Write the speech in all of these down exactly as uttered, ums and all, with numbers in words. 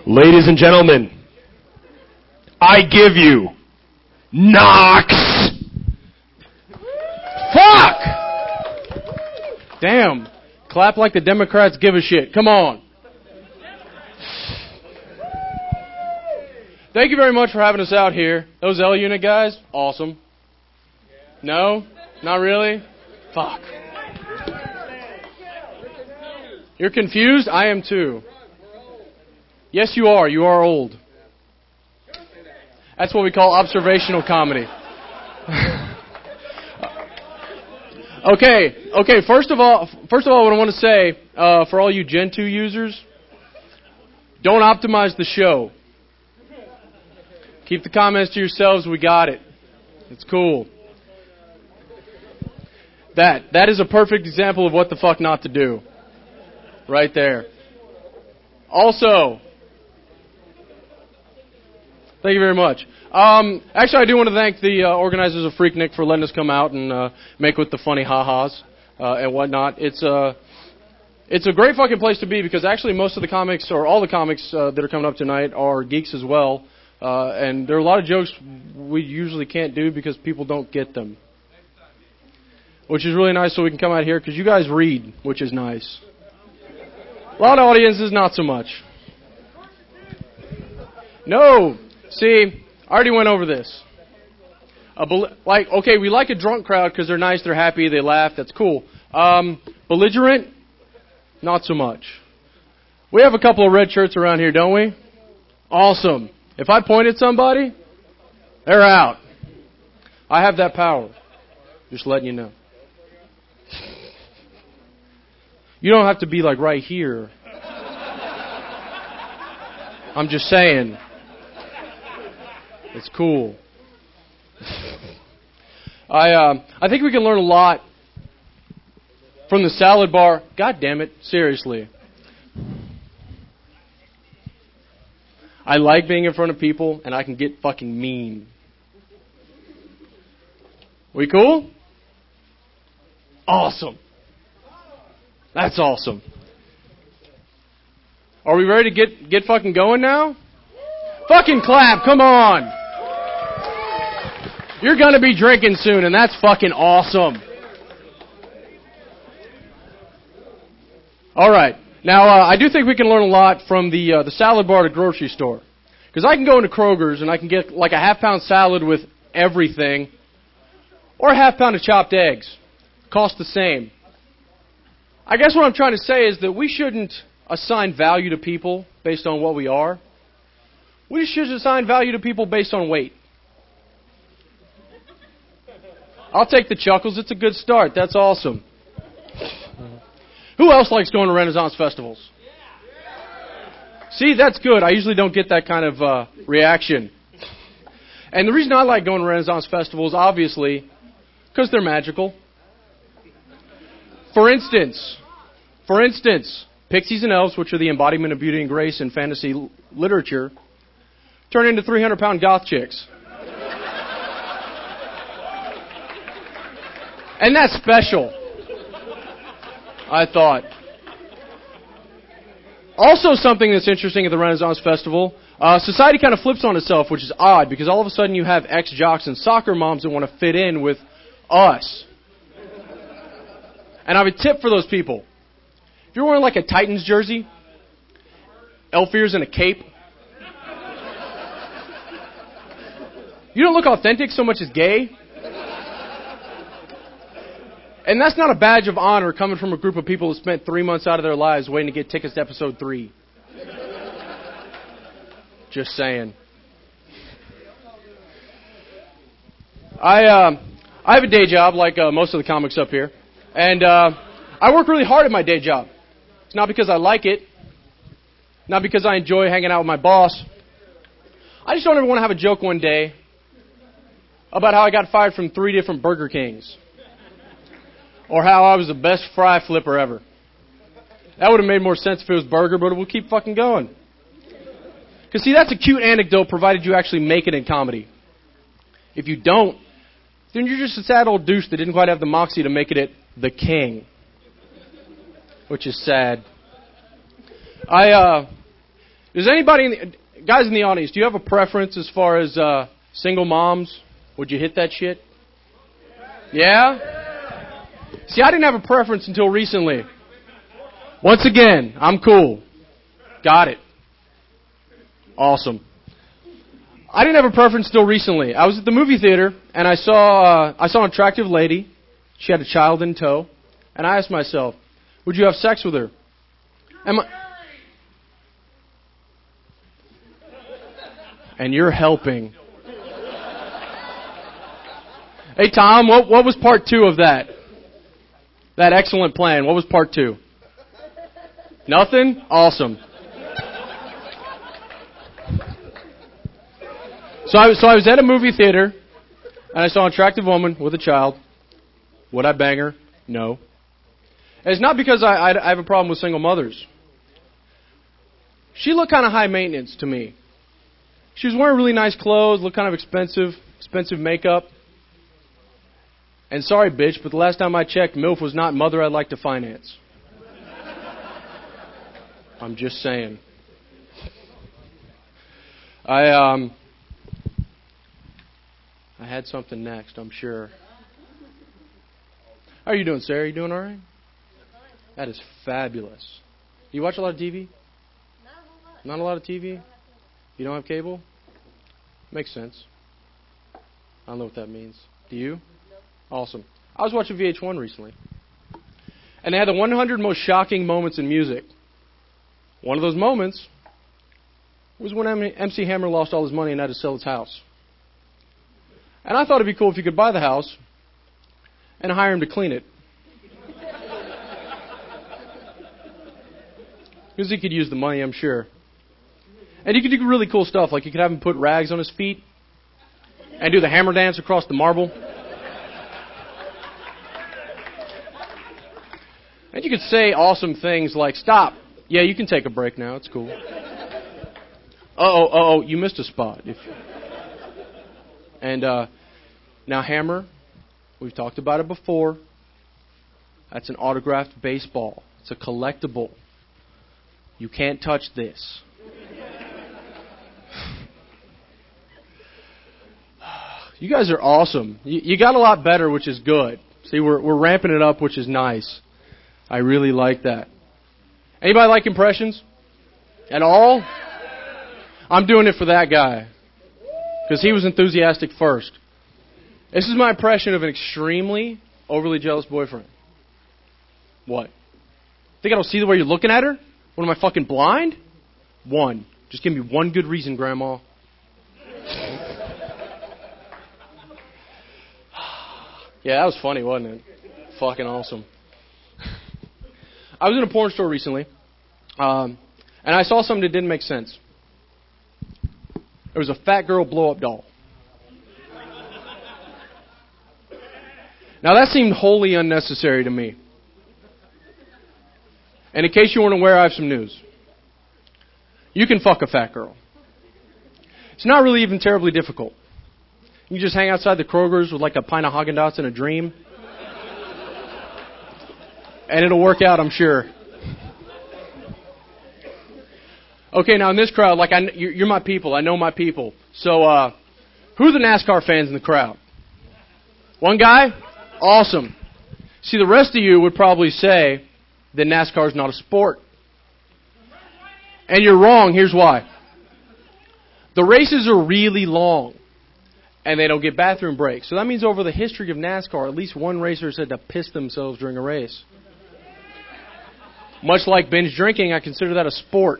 Ladies and gentlemen, I give you Knox. Fuck! Damn. Clap like the Democrats give a shit. Come on. Thank you very much for having us out here. Those L Unit guys, awesome. No? Not really? Fuck. You're confused? I am too. Yes, you are. You are old. That's what we call observational comedy. okay, okay. First of all, first of all, what I want to say uh, for all you Gen two users, don't optimize the show. Keep the comments to yourselves. We got it. It's cool. That that is a perfect example of what the fuck not to do. Right there. Also, thank you very much. Um, actually, I do want to thank the uh, organizers of Freaknik for letting us come out and uh, make with the funny ha-has uh, and whatnot. It's a, it's a great fucking place to be because actually most of the comics, or all the comics uh, that are coming up tonight are geeks as well. Uh, and there are a lot of jokes we usually can't do because people don't get them. Which is really nice so we can come out here because you guys read, which is nice. A lot of audiences, not so much. No. See, I already went over this. A bel- like, okay, we like a drunk crowd because they're nice, they're happy, they laugh, that's cool. Um, belligerent, not so much. We have a couple of red shirts around here, don't we? Awesome. If I point at somebody, they're out. I have that power. Just letting you know. You don't have to be like right here. I'm just saying. It's cool. I uh, I think we can learn a lot from the salad bar. God damn it, seriously. I like being in front of people, and I can get fucking mean. We cool? Awesome. That's awesome. Are we ready to get, get fucking going now? Fucking clap, come on. You're going to be drinking soon, and that's fucking awesome. All right. Now, uh, I do think we can learn a lot from the uh, the salad bar at a grocery store. Because I can go into Kroger's and I can get like a half pound salad with everything, or a half pound of chopped eggs. Cost the same. I guess what I'm trying to say is that we shouldn't assign value to people based on what we are. We should assign value to people based on weight. I'll take the chuckles. It's a good start. That's awesome. Who else likes going to Renaissance festivals? See, that's good. I usually don't get that kind of uh, reaction. And the reason I like going to Renaissance festivals, obviously, because they're magical. For instance, for instance, pixies and elves, which are the embodiment of beauty and grace in fantasy l- literature, turn into three hundred pound goth chicks. And that's special, I thought. Also something that's interesting at the Renaissance Festival, uh, society kind of flips on itself, which is odd, because all of a sudden you have ex-jocks and soccer moms that want to fit in with us. And I have a tip for those people. If you're wearing like a Titans jersey, elf ears and a cape, you don't look authentic so much as gay. And that's not a badge of honor coming from a group of people who spent three months out of their lives waiting to get tickets to episode three. Just saying. I uh, I have a day job like uh, most of the comics up here. And uh, I work really hard at my day job. It's not because I like it. Not because I enjoy hanging out with my boss. I just don't ever want to have a joke one day about how I got fired from three different Burger Kings. Or how I was the best fry flipper ever. That would have made more sense if it was burger, but we'll keep fucking going. Because, see, that's a cute anecdote provided you actually make it in comedy. If you don't, then you're just a sad old douche that didn't quite have the moxie to make it at the king. Which is sad. I, uh... Does anybody, in the, guys in the audience, do you have a preference as far as uh, single moms? Would you hit that shit? Yeah? See, I didn't have a preference until recently. Once again, I'm cool. Got it. Awesome. I didn't have a preference until recently. I was at the movie theater, and I saw uh, I saw an attractive lady. She had a child in tow. And I asked myself, would you have sex with her? Am I... And you're helping. Hey, Tom, what, what was part two of that? That excellent plan. What was part two? Nothing? Awesome. So I, so I was at a movie theater, and I saw an attractive woman with a child. Would I bang her? No. And it's not because I, I, I have a problem with single mothers. She looked kind of high maintenance to me. She was wearing really nice clothes, looked kind of expensive, expensive makeup. And sorry, bitch, but the last time I checked, MILF was not mother I'd like to finance. I'm just saying. I um, I had something next, I'm sure. How are you doing, Sarah? You doing all right? That is fabulous. You watch a lot of T V? Not a whole lot. Not a lot of T V? You don't have cable? Makes sense. I don't know what that means. Do you? No. Awesome. I was watching V H one recently. And they had the one hundred most shocking moments in music. One of those moments was when M C Hammer lost all his money and had to sell his house. And I thought it'd be cool if you could buy the house and hire him to clean it. Because he could use the money, I'm sure. And you could do really cool stuff, like you could have him put rags on his feet and do the hammer dance across the marble. And you could say awesome things like, stop. Yeah, you can take a break now. It's cool. Uh-oh, uh-oh, you missed a spot. If And uh, now Hammer, we've talked about it before. That's an autographed baseball. It's a collectible. You can't touch this. You guys are awesome. You, you got a lot better, which is good. See, we're we're ramping it up, which is nice. I really like that. Anybody like impressions? At all? I'm doing it for that guy. Because he was enthusiastic first. This is my impression of an extremely overly jealous boyfriend. What? Think I don't see the way you're looking at her? What, am I fucking blind? One. Just give me one good reason, Grandma. Yeah, that was funny, wasn't it? Fucking awesome. I was in a porn store recently, um, and I saw something that didn't make sense. There was a fat girl blow-up doll. Now, that seemed wholly unnecessary to me. And in case you weren't aware, I have some news. You can fuck a fat girl. It's not really even terribly difficult. You just hang outside the Kroger's with like a pint of Haagen-Dazs and a dream. And it'll work out, I'm sure. Okay, now in this crowd, like I, you're my people. I know my people. So, uh, who are the NASCAR fans in the crowd? One guy? Awesome. See, the rest of you would probably say that NASCAR is not a sport. And you're wrong. Here's why. The races are really long. And they don't get bathroom breaks. So that means over the history of NASCAR, at least one racer said to piss themselves during a race. Much like binge drinking, I consider that a sport.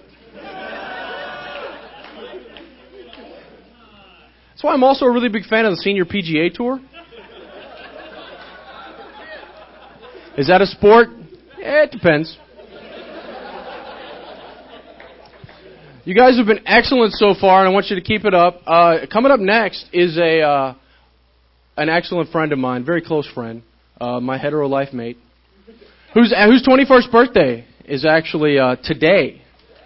That's why I'm also a really big fan of the Senior P G A Tour. Is that a sport? Yeah, it depends. You guys have been excellent so far, and I want you to keep it up. Uh, coming up next is a uh, an excellent friend of mine, very close friend, uh, my hetero life mate, whose whose twenty-first birthday is actually uh, today.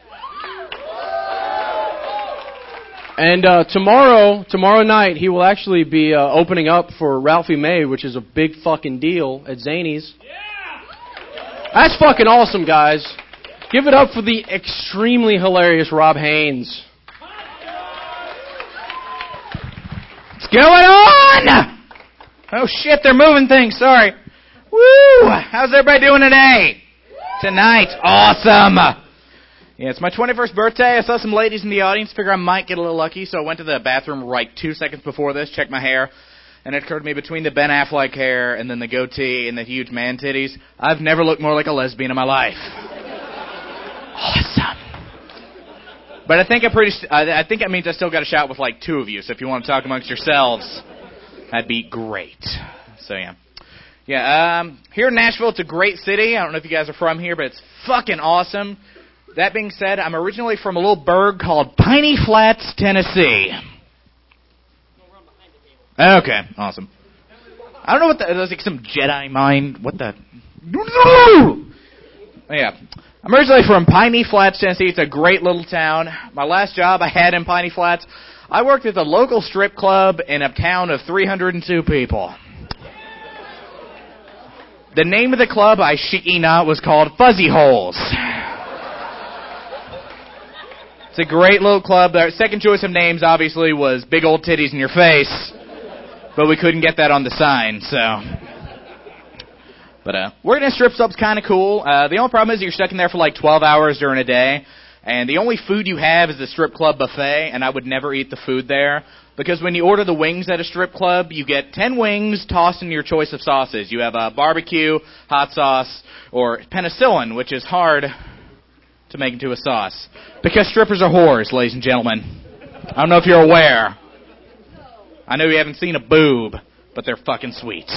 And uh, tomorrow, tomorrow night, he will actually be uh, opening up for Ralphie May, which is a big fucking deal at Zany's. That's fucking awesome, guys. Give it up for the extremely hilarious Rob Haynes. What's going on? Oh shit, they're moving things, sorry. Woo! How's everybody doing today? Tonight, awesome. Yeah, it's my twenty-first birthday. I saw some ladies in the audience, figure I might get a little lucky, so I went to the bathroom like two seconds before this, checked my hair, and it occurred to me between the Ben Affleck hair and then the goatee and the huge man titties, I've never looked more like a lesbian in my life. Awesome. But I think I'm pretty. I think that means I still got a shot with like two of you. So if you want to talk amongst yourselves, that'd be great. So yeah, yeah. Um, here in Nashville, it's a great city. I don't know if you guys are from here, but it's fucking awesome. That being said, I'm originally from a little burg called Piney Flats, Tennessee. Okay, awesome. I don't know what that is. Like some Jedi mind. What the? Yeah. I'm originally from Piney Flats, Tennessee. It's a great little town. My last job I had in Piney Flats, I worked at the local strip club in a town of three hundred two people. The name of the club, I shit ye not, was called Fuzzy Holes. It's a great little club. Our second choice of names, obviously, was Big Old Titties in Your Face, but we couldn't get that on the sign, so... But uh, working in a strip club's kind of cool. Uh, the only problem is you're stuck in there for like twelve hours during a day, and the only food you have is the strip club buffet, and I would never eat the food there, because when you order the wings at a strip club, you get ten wings tossed in your choice of sauces. You have a uh, barbecue, hot sauce, or penicillin, which is hard to make into a sauce. Because strippers are whores, ladies and gentlemen. I don't know if you're aware. I know you haven't seen a boob, but they're fucking sweet.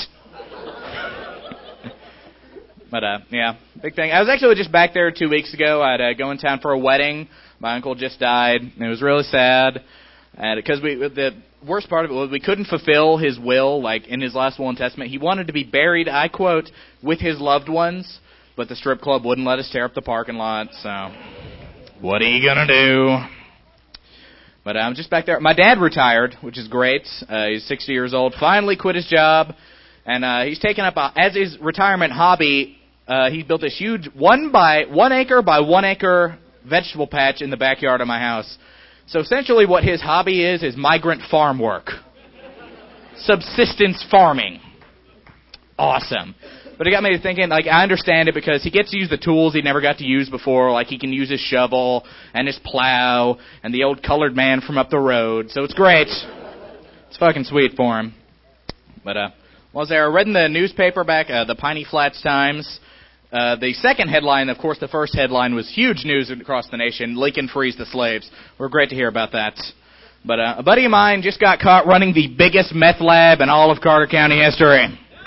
But, uh, yeah, big thing. I was actually just back there two weeks ago. I'd uh, go in town for a wedding. My uncle just died, and it was really sad. And because we, the worst part of it was we couldn't fulfill his will, like in his last will and testament. He wanted to be buried, I quote, with his loved ones, but the strip club wouldn't let us tear up the parking lot, so what are you going to do? But I'm just back there. My dad retired, which is great. Uh, he's sixty years old, finally quit his job, and uh, he's taken up, a, as his retirement hobby, Uh, he built this huge one by one acre by one acre vegetable patch in the backyard of my house. So essentially what his hobby is, is migrant farm work. Subsistence farming. Awesome. But it got me to thinking, like, I understand it because he gets to use the tools he never got to use before. Like, he can use his shovel and his plow and the old colored man from up the road. So it's great. It's fucking sweet for him. But, uh, while I was there, I read in the newspaper back, uh, the Piney Flats Times. Uh, the second headline, of course, the first headline was huge news across the nation. Lincoln frees the slaves. We're great to hear about that. But uh, a buddy of mine just got caught running the biggest meth lab in all of Carter County history.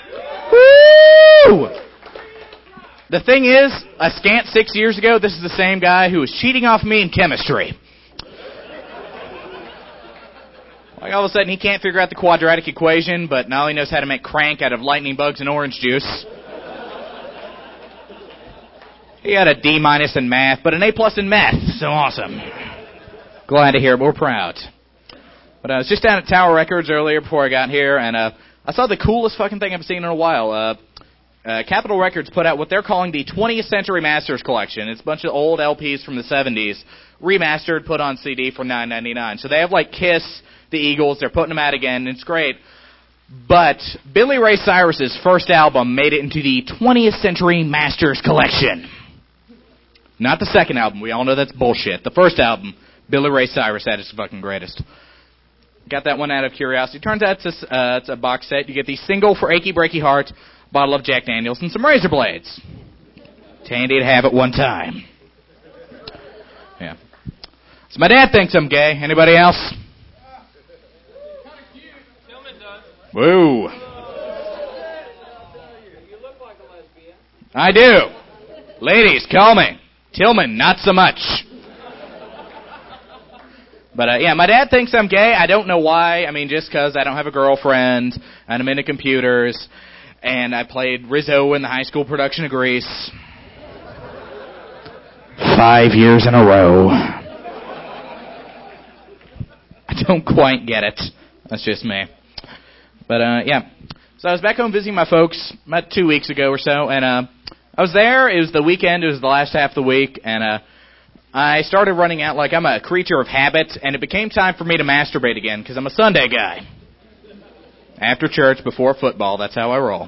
Woo! The thing is, a scant six years ago, this is the same guy who was cheating off me in chemistry. Like all of a sudden, he can't figure out the quadratic equation, but now he knows how to make crank out of lightning bugs and orange juice. He had a D minus in math, but an A plus in meth. So awesome. Glad to hear it. We're proud. But I was just down at Tower Records earlier before I got here, and uh, I saw the coolest fucking thing I've seen in a while. Uh, uh, Capitol Records put out what they're calling the twentieth Century Masters Collection. It's a bunch of old L Ps from the seventies, remastered, put on C D for nine ninety-nine. So they have like Kiss, the Eagles. They're putting them out again, and it's great. But Billy Ray Cyrus's first album made it into the twentieth Century Masters Collection. Not the second album. We all know that's bullshit. The first album, Billy Ray Cyrus at his fucking greatest. Got that one out of curiosity. Turns out it's a, uh, it's a box set. You get the single for Achy Breaky Heart, bottle of Jack Daniels, and some razor blades. It's handy to have at one time. Yeah. So my dad thinks I'm gay. Anybody else? Woo. You look like a lesbian. I do. Ladies, call me. Tillman, not so much. But, uh, yeah, my dad thinks I'm gay. I don't know why. I mean, just because I don't have a girlfriend, and I'm into computers, and I played Rizzo in the high school production of Grease. Five years in a row. I don't quite get it. That's just me. But, uh, yeah. So I was back home visiting my folks about two weeks ago or so, and, uh, I was there. It was the weekend. It was the last half of the week, and uh, I started running out like I'm a creature of habit, and it became time for me to masturbate again because I'm a Sunday guy. After church, before football, that's how I roll.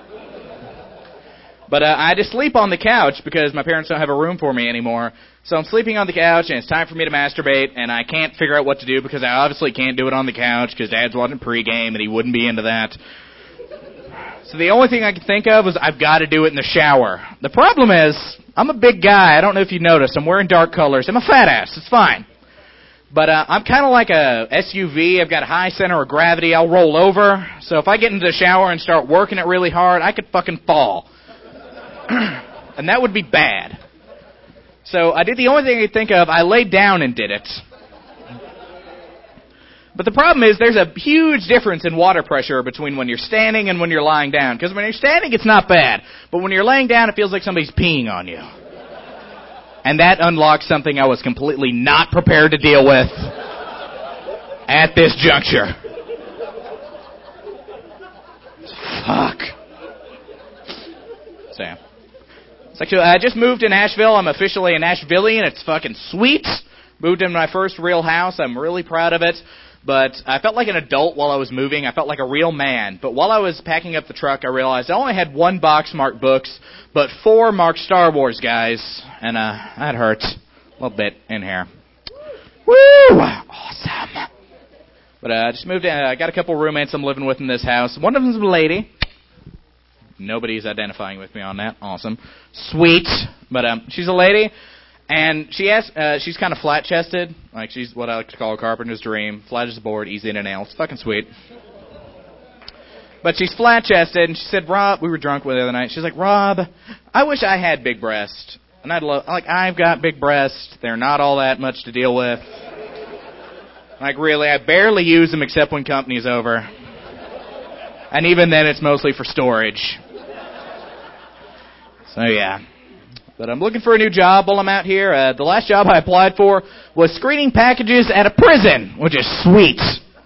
But uh, I had to sleep on the couch because my parents don't have a room for me anymore. So I'm sleeping on the couch, and it's time for me to masturbate, and I can't figure out what to do because I obviously can't do it on the couch because Dad's watching pregame, and he wouldn't be into that. So the only thing I could think of was I've got to do it in the shower. The problem is, I'm a big guy. I don't know if you noticed. I'm wearing dark colors. I'm a fat ass. It's fine. But uh, I'm kind of like a S U V. I've got a high center of gravity. I'll roll over. So if I get into the shower and start working it really hard, I could fucking fall. And that would be bad. So I did the only thing I could think of. I laid down and did it. But the problem is there's a huge difference in water pressure between when you're standing and when you're lying down. Because when you're standing, it's not bad. But when you're laying down, it feels like somebody's peeing on you. And that unlocked something I was completely not prepared to deal with at this juncture. Fuck. So, yeah. So actually, I just moved to Nashville. I'm officially a Nashvillian. It's fucking sweet. Moved in my first real house. I'm really proud of it. But I felt like an adult while I was moving. I felt like a real man. But while I was packing up the truck, I realized I only had one box marked books, but four marked Star Wars guys. And uh, that hurt a little bit in here. Woo! Awesome. But I uh, just moved in. I got a couple roommates I'm living with in this house. One of them's a lady. Nobody's identifying with me on that. Awesome. Sweet. But um, she's a lady. And she has, uh, she's kind of flat-chested. Like, she's what I like to call a carpenter's dream. Flat as a board, easy in a nail. It's fucking sweet. But she's flat-chested, and she said, Rob, we were drunk with her the other night. She's like, Rob, I wish I had big breasts. And I'd love, like, I've got big breasts. They're not all that much to deal with. Like, really, I barely use them except when company's over. And even then, it's mostly for storage. So, yeah. But I'm looking for a new job while I'm out here. Uh, the last job I applied for was screening packages at a prison, which is sweet.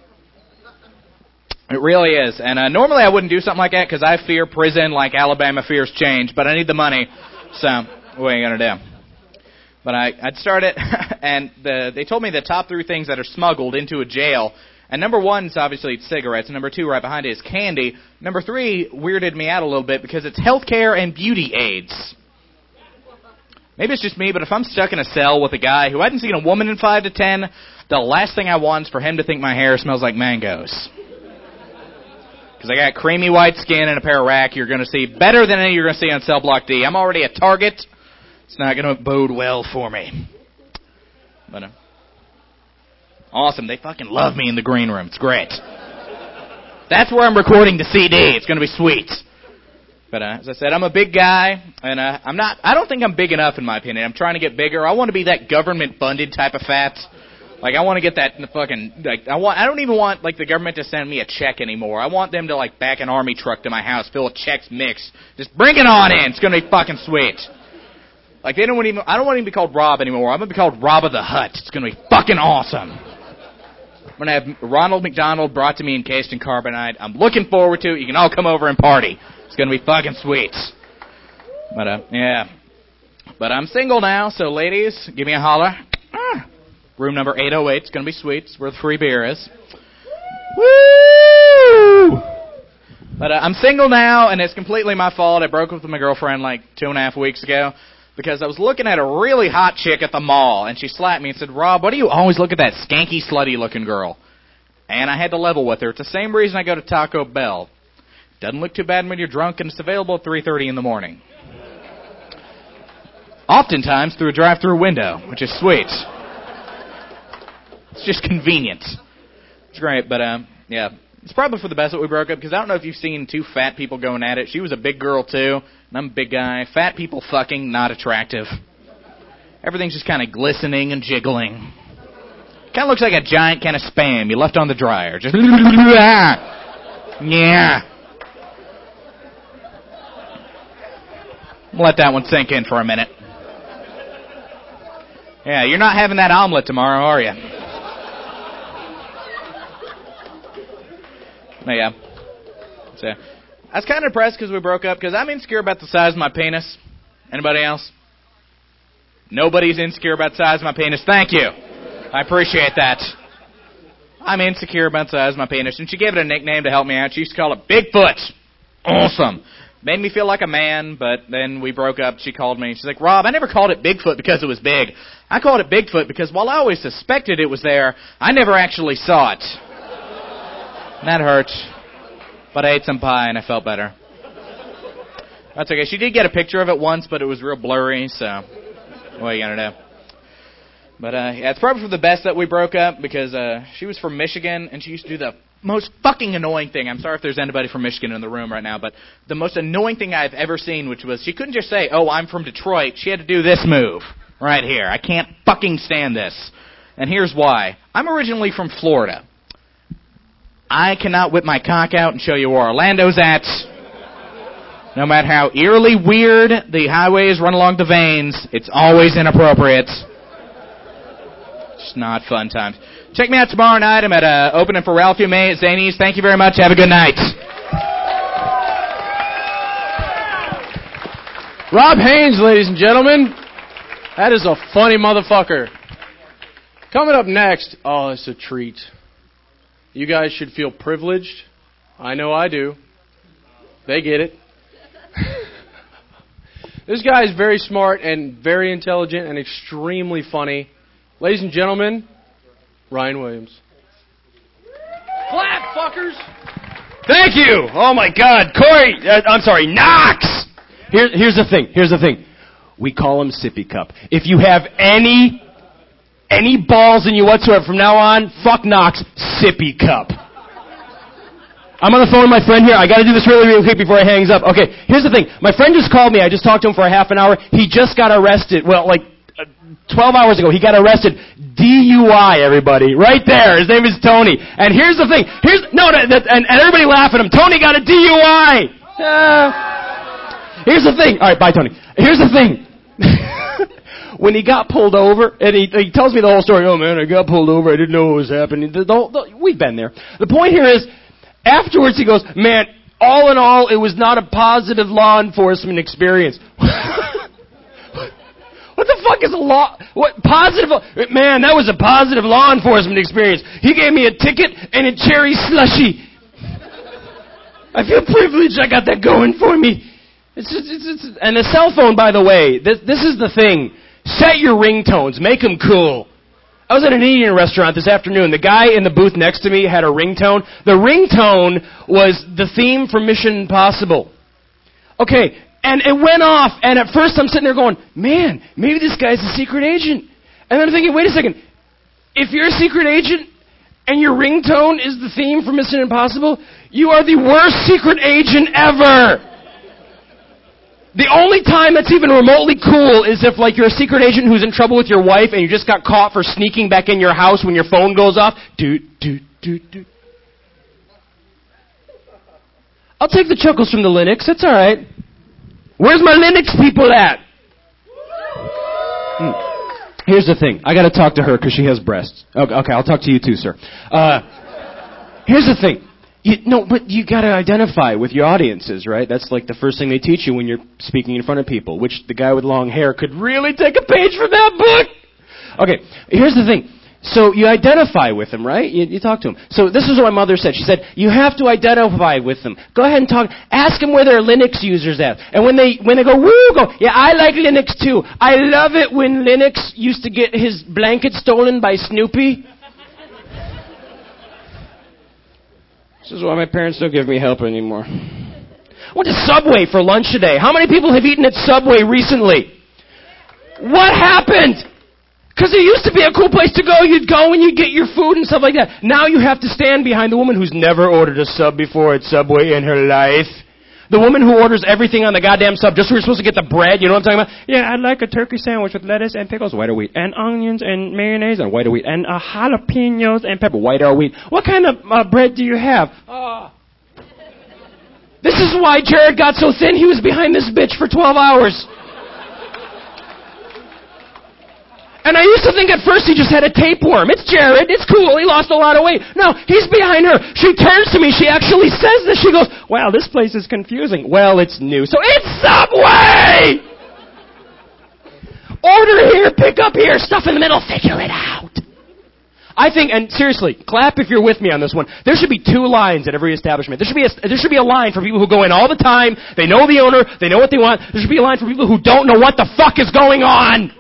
It really is. And uh, normally I wouldn't do something like that because I fear prison like Alabama fears change. But I need the money, so what are you going to do? But I, I'd start it, and the, they told me the top three things that are smuggled into a jail. And number one is obviously cigarettes. Number two, right behind it, is candy. Number three weirded me out a little bit because it's healthcare and beauty aids. Maybe it's just me, but if I'm stuck in a cell with a guy who hadn't seen a woman in five to ten, the last thing I want is for him to think my hair smells like mangoes. Because I got creamy white skin and a pair of rack you're going to see better than any you're going to see on Cell Block D. I'm already a target. It's not going to bode well for me. But, uh, awesome. They fucking love me in the green room. It's great. That's where I'm recording the C D. It's going to be sweet. But uh, as I said, I'm a big guy, and uh, I'm not. I don't think I'm big enough, in my opinion. I'm trying to get bigger. I want to be that government-funded type of fat. Like, I want to get that fucking. Like, I want. I don't even want like the government to send me a check anymore. I want them to like back an army truck to my house, fill with checks mixed. Just bring it on in. It's gonna be fucking sweet. Like they don't even. I don't want to be called Rob anymore. I'm gonna be called Rob of the Hutt. It's gonna be fucking awesome. I'm gonna have Ronald McDonald brought to me encased in carbonite. I'm looking forward to it. You can all come over and party. It's going to be fucking sweet. But, uh, yeah. But I'm single now, so ladies, give me a holler. Ah. Room number eight oh eight. It's going to be sweet. It's where the free beer is. Woo! But uh, I'm single now, and it's completely my fault. I broke up with my girlfriend like two and a half weeks ago because I was looking at a really hot chick at the mall, and she slapped me and said, Rob, why do you always look at that skanky, slutty-looking girl? And I had to level with her. It's the same reason I go to Taco Bell. Doesn't look too bad when you're drunk, and it's available at three thirty in the morning. Oftentimes through a drive-through window, which is sweet. It's just convenient. It's great, but, um, yeah. It's probably for the best that we broke up, because I don't know if you've seen two fat people going at it. She was a big girl, too, and I'm a big guy. Fat people fucking, not attractive. Everything's just kind of glistening and jiggling. Kind of looks like a giant can of Spam you left on the dryer. Just, yeah. Let that one sink in for a minute. Yeah, you're not having that omelet tomorrow, are you? No, yeah. So, I was kind of depressed because we broke up because I'm insecure about the size of my penis. Anybody else? Nobody's insecure about the size of my penis. Thank you. I appreciate that. I'm insecure about the size of my penis, and she gave it a nickname to help me out. She used to call it Bigfoot. Awesome. Made me feel like a man, but then we broke up. She called me. She's like, Rob, I never called it Bigfoot because it was big. I called it Bigfoot because while I always suspected it was there, I never actually saw it. And that hurt. But I ate some pie and I felt better. That's okay. She did get a picture of it once, but it was real blurry, so what are you going to do? But uh, yeah, it's probably for the best that we broke up because uh, she was from Michigan and she used to do the most fucking annoying thing. I'm sorry if there's anybody from Michigan in the room right now, but the most annoying thing I've ever seen, which was she couldn't just say, oh, I'm from Detroit. She had to do this move right here. I can't fucking stand this. And here's why. I'm originally from Florida. I cannot whip my cock out and show you where Orlando's at. No matter how eerily weird the highways run along the veins, it's always inappropriate. It's not fun times. Check me out tomorrow night. I'm at uh, opening for Ralphie May at Zanies. Thank you very much. Have a good night. Rob Haynes, ladies and gentlemen. That is a funny motherfucker. Coming up next, oh, it's a treat. You guys should feel privileged. I know I do. They get it. This guy is very smart and very intelligent and extremely funny. Ladies and gentlemen, Ryan Williams. Clap, fuckers! Thank you! Oh my God, Corey, uh, I'm sorry, Knox! Here, here's the thing, here's the thing. We call him Sippy Cup. If you have any, any balls in you whatsoever from now on, fuck Knox, Sippy Cup. I'm on the phone with my friend here. I got to do this really, really quick before he hangs up. Okay, here's the thing. My friend just called me. I just talked to him for a half an hour. He just got arrested. Well, like uh, twelve hours ago, he got arrested. D U I, everybody. Right there. His name is Tony. And here's the thing. Here's no, that, that, and, and everybody laugh at him. Tony got a D U I. Uh, here's the thing. All right, bye, Tony. Here's the thing. When he got pulled over, and he, he tells me the whole story. Oh, man, I got pulled over. I didn't know what was happening. The, the, the, we've been there. The point here is, afterwards, he goes, man, all in all, it was not a positive law enforcement experience. What the fuck is a law? What positive? Man, that was a positive law enforcement experience. He gave me a ticket and a cherry slushy. I feel privileged. I got that going for me. It's, it's, it's, it's, and the cell phone, by the way, this, this is the thing. Set your ringtones. Make them cool. I was at an Indian restaurant this afternoon. The guy in the booth next to me had a ringtone. The ringtone was the theme from Mission Impossible. Okay, and it went off, and at first I'm sitting there going, man, maybe this guy's a secret agent. And then I'm thinking, wait a second. If you're a secret agent and your ringtone is the theme from Mission Impossible, you are the worst secret agent ever. The only time that's even remotely cool is if, like, you're a secret agent who's in trouble with your wife and you just got caught for sneaking back in your house when your phone goes off. Doot, doot, doot, doot. I'll take the chuckles from the Linux. That's all right. Where's my Linux people at? Hmm. Here's the thing. I got to talk to her because she has breasts. Okay, okay, I'll talk to you too, sir. Uh, here's the thing. You, no, but you got to identify with your audiences, right? That's like the first thing they teach you when you're speaking in front of people, which the guy with long hair could really take a page from that book. Okay, here's the thing. So you identify with them, right? You, you talk to them. So this is what my mother said. She said, you have to identify with them. Go ahead and talk. Ask them where their Linux users at. And when they when they go, woo, go, yeah, I like Linux too. I love it when Linux used to get his blanket stolen by Snoopy. This is why my parents don't give me help anymore. I went to Subway for lunch today. How many people have eaten at Subway recently? What happened? Because it used to be a cool place to go. You'd go and you'd get your food and stuff like that. Now you have to stand behind the woman who's never ordered a sub before at Subway in her life. The woman who orders everything on the goddamn sub just so you're supposed to get the bread. You know what I'm talking about? Yeah, I'd like a turkey sandwich with lettuce and pickles, white or wheat, and onions and mayonnaise and white or wheat, and uh, jalapenos and pepper, white or wheat. What kind of uh, bread do you have? Uh, this is why Jared got so thin. He was behind this bitch for twelve hours. And I used to think at first he just had a tapeworm. It's Jared. It's cool. He lost a lot of weight. No, he's behind her. She turns to me. She actually says this. She goes, wow, this place is confusing. Well, it's new. So it's Subway! Order here, pick up here, stuff in the middle, figure it out. I think, and seriously, clap if you're with me on this one. There should be two lines at every establishment. There should be a, there should be a line for people who go in all the time. They know the owner. They know what they want. There should be a line for people who don't know what the fuck is going on.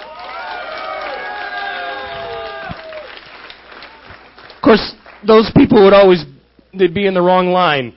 Of course, those people would always, they'd be in the wrong line.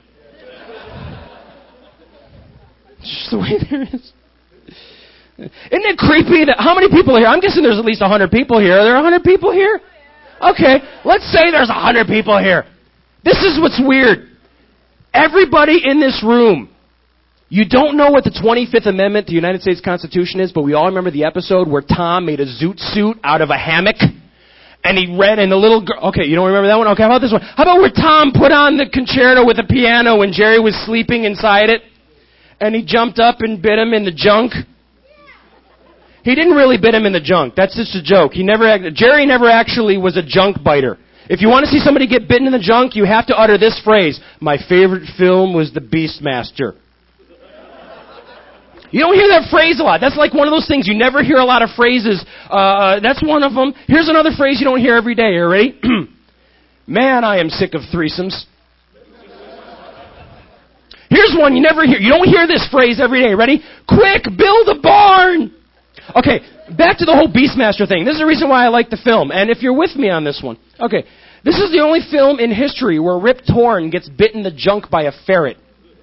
It's just the way there is. Isn't it creepy that, how many people are here? I'm guessing there's at least one hundred people here. Are there one hundred people here? Okay, let's say there's one hundred people here. This is what's weird. Everybody in this room, you don't know what the twenty-fifth Amendment to the United States Constitution is, but we all remember the episode where Tom made a zoot suit out of a hammock, and he read, and the little girl, okay, you don't remember that one? Okay, how about this one? How about where Tom put on the concerto with the piano when Jerry was sleeping inside it, and he jumped up and bit him in the junk? He didn't really bit him in the junk. That's just a joke. He never, Jerry never actually was a junk biter. If you want to see somebody get bitten in the junk, you have to utter this phrase: my favorite film was The Beastmaster. You don't hear that phrase a lot. That's like one of those things. You never hear a lot of phrases. Uh, that's one of them. Here's another phrase you don't hear every day. Are you ready? Man, I am sick of threesomes. Here's one you never hear. You don't hear this phrase every day. Ready? Quick, build a barn. Okay, back to the whole Beastmaster thing. This is the reason why I like the film. And if you're with me on this one. Okay, this is the only film in history where Rip Torn gets bitten in the junk by a ferret.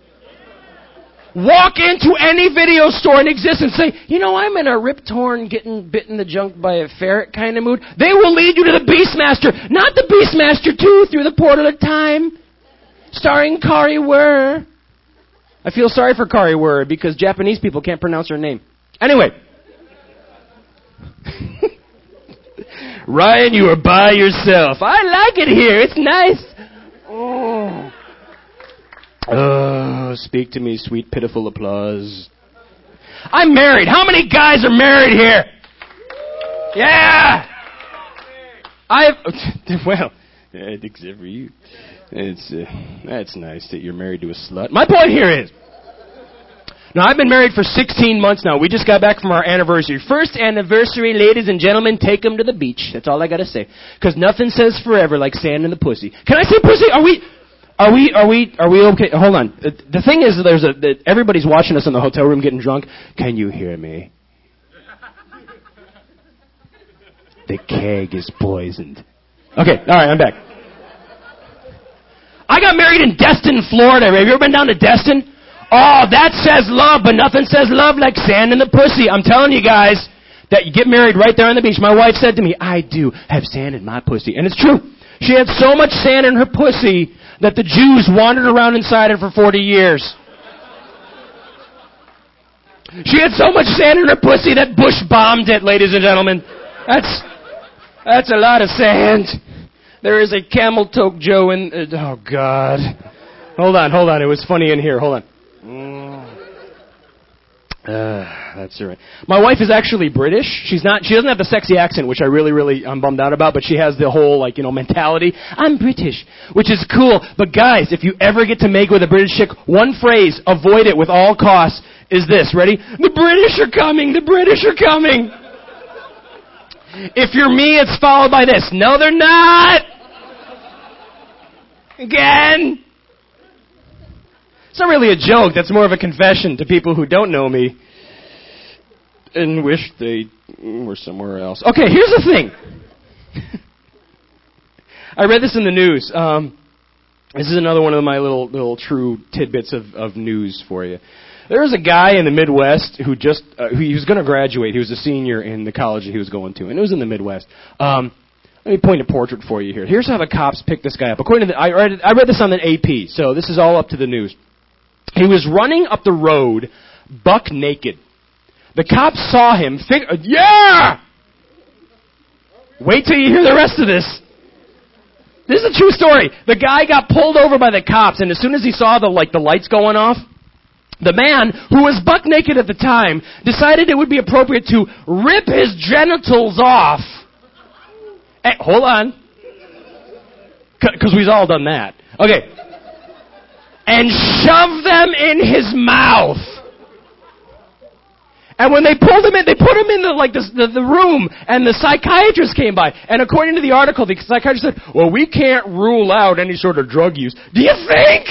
Walk into any video store in existence and say, you know, I'm in a Rip Torn getting bitten in the junk by a ferret kind of mood. They will lead you to the Beastmaster. Not the Beastmaster two, Through the Portal of Time, starring Kari Wurr. I feel sorry for Kari Wurr because Japanese people can't pronounce her name. Anyway. Ryan, you are by yourself. I like it here. It's nice. Oh. Oh, speak to me, sweet, pitiful applause. I'm married. How many guys are married here? Yeah. I've, well, except for you. It's, uh, that's nice that you're married to a slut. My point here is, now, I've been married for sixteen months now. We just got back from our anniversary. First anniversary, ladies and gentlemen, take them to the beach. That's all I got to say. Because nothing says forever like sand in the pussy. Can I say pussy? Are we, are we, are we, are we okay? Hold on. The thing is, there's a, that everybody's watching us in the hotel room getting drunk. Can you hear me? The keg is poisoned. Okay, all right, I'm back. I got married in Destin, Florida. Have you ever been down to Destin? Oh, that says love, but nothing says love like sand in the pussy. I'm telling you guys that you get married right there on the beach. My wife said to me, I do have sand in my pussy. And it's true. She had so much sand in her pussy that the Jews wandered around inside it for forty years. She had so much sand in her pussy that Bush bombed it, ladies and gentlemen. That's, that's a lot of sand. There is a camel toke Joe in, uh, oh God. Hold on, hold on. It was funny in here. Hold on. Uh, that's all right. My wife is actually British. She's not. She doesn't have the sexy accent, which I really, really, I'm bummed out about. But she has the whole, like, you know, mentality. I'm British, which is cool. But guys, if you ever get to make with a British chick, one phrase, avoid it with all costs, is this. Ready? The British are coming. The British are coming. If you're me, it's followed by this. No, they're not. Again. It's not really a joke. That's more of a confession to people who don't know me and wish they were somewhere else. Okay, here's the thing. I read this in the news. Um, this is another one of my little little true tidbits of, of news for you. There was a guy in the Midwest who just uh, who, he was going to graduate. He was a senior in the college that he was going to, and it was in the Midwest. Um, Let me point a portrait for you here. Here's how the cops picked this guy up. According to the, I read, I read this on the A P, so this is all up to the news. He was running up the road, buck naked. The cops saw him. Fig- yeah! Wait till you hear the rest of this. This is a true story. The guy got pulled over by the cops, and as soon as he saw the like the lights going off, the man, who was buck naked at the time, decided it would be appropriate to rip his genitals off. Hey, hold on. Because we've all done that. Okay. And shove them in his mouth. And when they pulled him in, they put him in the like the, the the room, and the psychiatrist came by. And according to the article, the psychiatrist said, "Well, we can't rule out any sort of drug use." Do you think?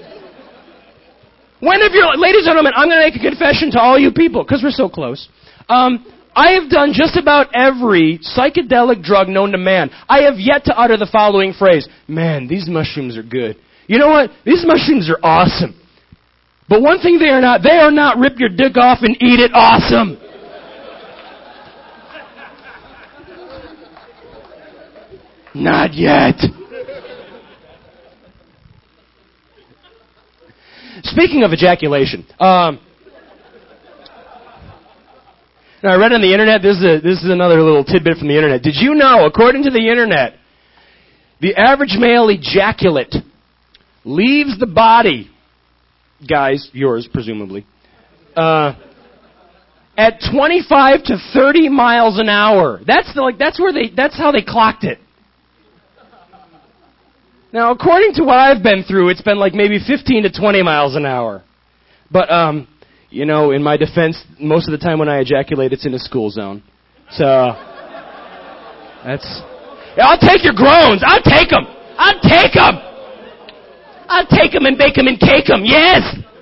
When have your ladies and gentlemen, I'm going to make a confession to all you people because we're so close. Um, I have done just about every psychedelic drug known to man. I have yet to utter the following phrase: "Man, these mushrooms are good. You know what? These mushrooms are awesome." But one thing they are not, they are not rip your dick off and eat it awesome. Not yet. Speaking of ejaculation, um, now I read on the internet, this is, a, this is another little tidbit from the internet. Did you know, according to the internet, the average male ejaculate leaves the body, guys, yours presumably, uh, at twenty-five to thirty miles an hour. That's the, like that's where they that's how they clocked it. Now, according to what I've been through, it's been like maybe fifteen to twenty miles an hour. But um, you know, in my defense, most of the time when I ejaculate, it's in a school zone. So that's. Yeah, I'll take your groans. I'll take them. I'll take them. I'll take them and bake them and cake them. Yes.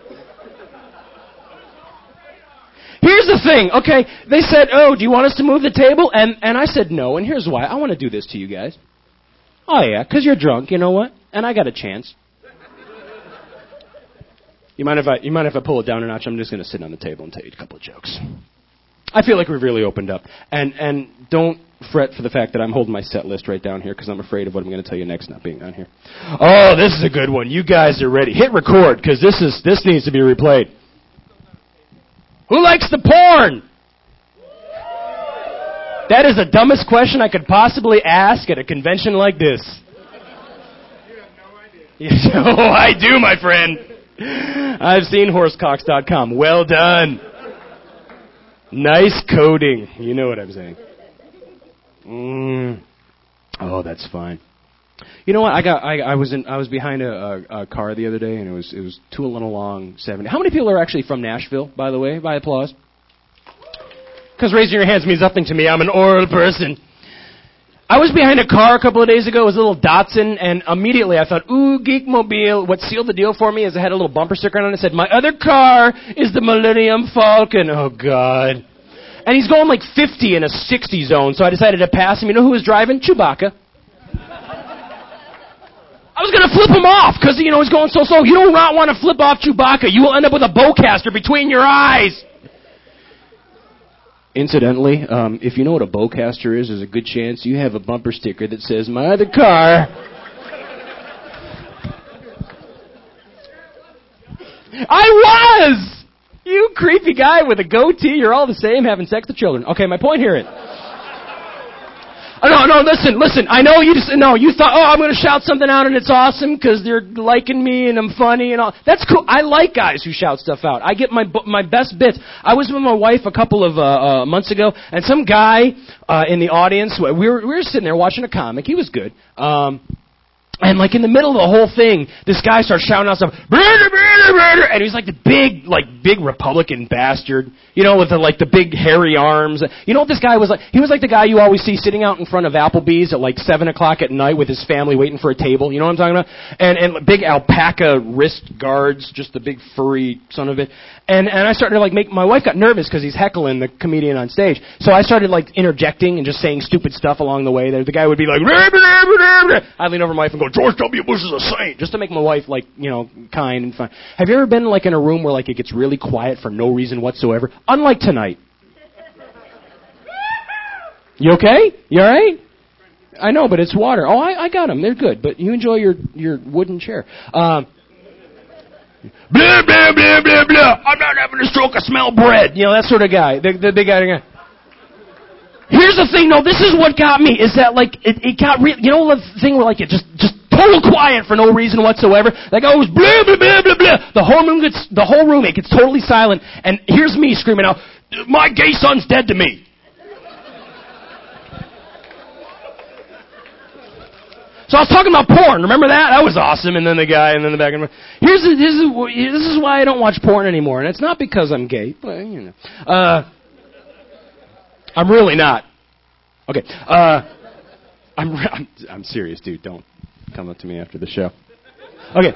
Here's the thing. Okay, they said, "Oh, do you want us to move the table?" And and I said no. And here's why. I want to do this to you guys. Oh yeah, because you're drunk. You know what? And I got a chance. You mind if I you mind if I pull it down a notch? I'm just going to sit on the table and tell you a couple of jokes. I feel like we've really opened up. And and don't fret for the fact that I'm holding my set list right down here because I'm afraid of what I'm going to tell you next not being on here. Oh, this is a good one. You guys are ready. Hit record because this is this needs to be replayed. Who likes the porn? That is the dumbest question I could possibly ask at a convention like this. You have no idea. Oh, I do, my friend. I've seen horsecocks dot com. Well done. Nice coding. You know what I'm saying. Mm. Oh, that's fine. You know what? I got. I, I was in. I was behind a, a, a car the other day, and it was it was tooling along seventy. How many people are actually from Nashville? By the way, by applause. Because raising your hands means nothing to me. I'm an oral person. I was behind a car a couple of days ago. It was a little Datsun, and immediately I thought, ooh, Geekmobile. What sealed the deal for me is it had a little bumper sticker on it that said, "My other car is the Millennium Falcon." Oh, God. And he's going like fifty in a sixty zone, so I decided to pass him. You know who was driving? Chewbacca. I was going to flip him off because, you know, he's going so slow. You do not want to flip off Chewbacca. You will end up with a bowcaster between your eyes. Incidentally, um, if you know what a bowcaster is, there's a good chance you have a bumper sticker that says, "My other car." I was! You creepy guy with a goatee, you're all the same having sex with children. Okay, my point here is... Oh, no, no, listen, listen. I know you just, no, you thought, oh, I'm going to shout something out and it's awesome because they're liking me and I'm funny and all. That's cool. I like guys who shout stuff out. I get my my best bits. I was with my wife a couple of uh, uh, months ago, and some guy uh, in the audience, we were, we were sitting there watching a comic. He was good. Um, And, like, in the middle of the whole thing, this guy starts shouting out stuff, and he's like the big, like, big Republican bastard, you know, with the, like, the big hairy arms. You know what this guy was like? He was like the guy you always see sitting out in front of Applebee's at, like, seven o'clock at night with his family waiting for a table. You know what I'm talking about? And, and big alpaca wrist guards, just the big furry son of it. And, and I started to, like, make, my wife got nervous because he's heckling the comedian on stage. So I started, like, interjecting and just saying stupid stuff along the way. The guy would be like, I'd lean over my wife and go, "George W. Bush is a saint," just to make my wife, like, you know, kind and fun. Have you ever been, like, in a room where, like, it gets really quiet for no reason whatsoever? Unlike tonight. You okay? You all right? I know, but it's water. Oh, I, I got them. They're good. But you enjoy your, your wooden chair. Um, blah, blah, blah, blah, blah. I'm not having a stroke. I smell bread. You know, that sort of guy. The, the big guy. Here's the thing, though. This is what got me, is that, like, it, it got real. You know the thing where, like, it just, just total quiet for no reason whatsoever? Like, oh, it was blah, blah, blah, blah, blah. The whole room gets, the whole room, it gets totally silent. And here's me screaming out, "My gay son's dead to me." So I was talking about porn. Remember that? That was awesome. And then the guy, and then the back. And here's the, this is this is why I don't watch porn anymore. And it's not because I'm gay, but you know, uh, I'm really not. Okay, uh, I'm, I'm I'm serious, dude. Don't come up to me after the show. Okay.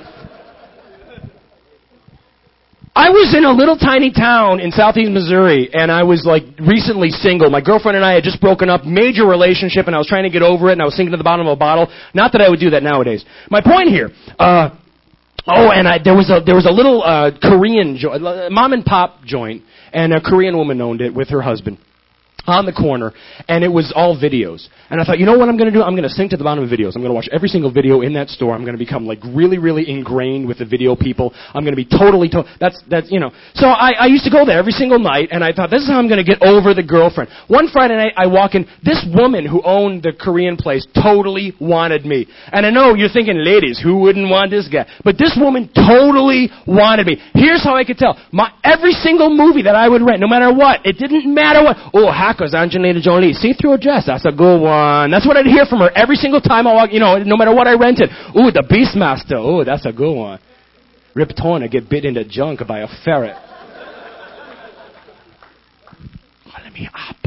I was in a little tiny town in southeast Missouri, and I was, like, recently single. My girlfriend and I had just broken up, major relationship, and I was trying to get over it, and I was sinking to the bottom of a bottle. Not that I would do that nowadays. My point here, uh, oh, and I, there was a there was a little uh, Korean joint, mom and pop joint, and a Korean woman owned it with her husband on the corner, and it was all videos. And I thought, you know what I'm going to do? I'm going to sink to the bottom of videos. I'm going to watch every single video in that store. I'm going to become, like, really, really ingrained with the video people. I'm going to be totally, to- that's, that's, you know. So I, I used to go there every single night, and I thought, this is how I'm going to get over the girlfriend. One Friday night, I walk in. This woman who owned the Korean place totally wanted me. And I know you're thinking, ladies, who wouldn't want this guy? But this woman totally wanted me. Here's how I could tell. My, every single movie that I would rent, no matter what, it didn't matter what. Oh, Hackers, Angelina Jolie, see-through dress, that's a good one. That's what I'd hear from her every single time I walk, you know, no matter what I rented. Ooh, the Beastmaster, ooh, that's a good one. Rip Torn, I get bit in the junk by a ferret. Let me up.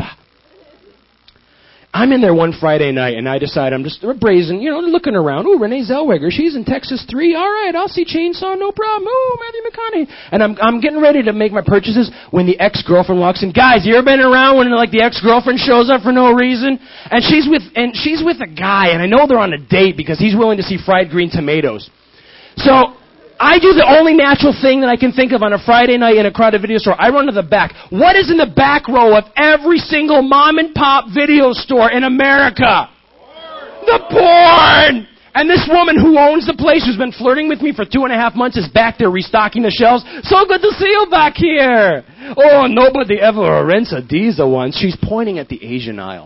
I'm in there one Friday night, and I decide I'm just brazen, you know, looking around. Ooh, Renee Zellweger, she's in Texas three. All right, I'll see Chainsaw, no problem. Ooh, Matthew McConaughey. And I'm I'm getting ready to make my purchases when the ex-girlfriend walks in. Guys, you ever been around when, like, the ex-girlfriend shows up for no reason? And she's with and she's with a guy, and I know they're on a date because he's willing to see fried green tomatoes. So I do the only natural thing that I can think of on a Friday night in a crowded video store. I run to the back. What is in the back row of every single mom and pop video store in America? Porn. The porn! And this woman who owns the place, who's been flirting with me for two and a half months, is back there restocking the shelves. So good to see you back here. Oh, nobody ever rents a diesel once. She's pointing at the Asian aisle.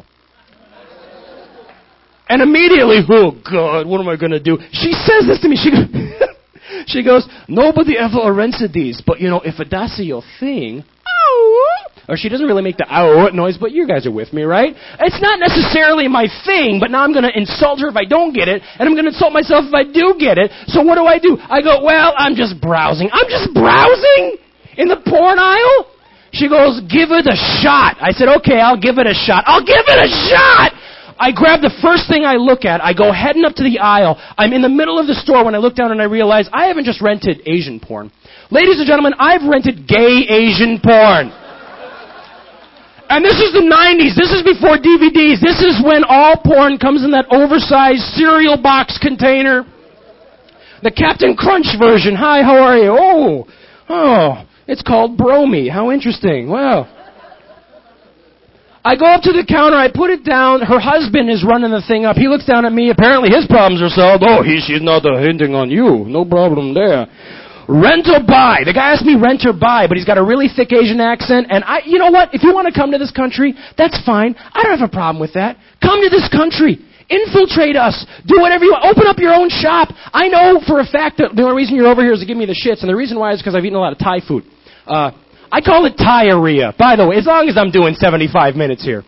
And immediately, oh God, what am I going to do? She says this to me. She goes... She goes, nobody ever rented these, but, you know, if that's your thing, ow, or she doesn't really make the ow noise, but you guys are with me, right? It's not necessarily my thing, but now I'm going to insult her if I don't get it, and I'm going to insult myself if I do get it. So what do I do? I go, well, I'm just browsing. I'm just browsing in the porn aisle? She goes, give it a shot. I said, okay, I'll give it a shot. I'll give it a shot! I grab the first thing I look at. I go heading up to the aisle. I'm in the middle of the store when I look down and I realize I haven't just rented Asian porn. Ladies and gentlemen, I've rented gay Asian porn. And this is the nineties. This is before D V Ds. This is when all porn comes in that oversized cereal box container. The Captain Crunch version. Hi, how are you? Oh, oh, it's called Bromy. How interesting. Wow. I go up to the counter, I put it down, her husband is running the thing up. He looks down at me, apparently his problems are solved. Oh, he, she's not uh, hinting on you. No problem there. Rent or buy. The guy asked me rent or buy, but he's got a really thick Asian accent, and I, you know what? If you want to come to this country, that's fine. I don't have a problem with that. Come to this country. Infiltrate us. Do whatever you want. Open up your own shop. I know for a fact that the only reason you're over here is to give me the shits, and the reason why is because I've eaten a lot of Thai food. Uh... I call it diarrhea, by the way, as long as I'm doing seventy-five minutes here.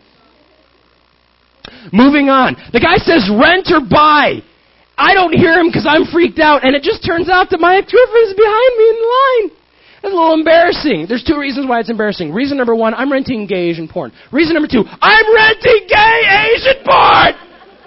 Moving on. The guy says rent or buy. I don't hear him because I'm freaked out, and it just turns out that my ex-girlfriend is behind me in line. It's a little embarrassing. There's two reasons why it's embarrassing. Reason number one, I'm renting gay Asian porn. Reason number two, I'm renting gay Asian porn!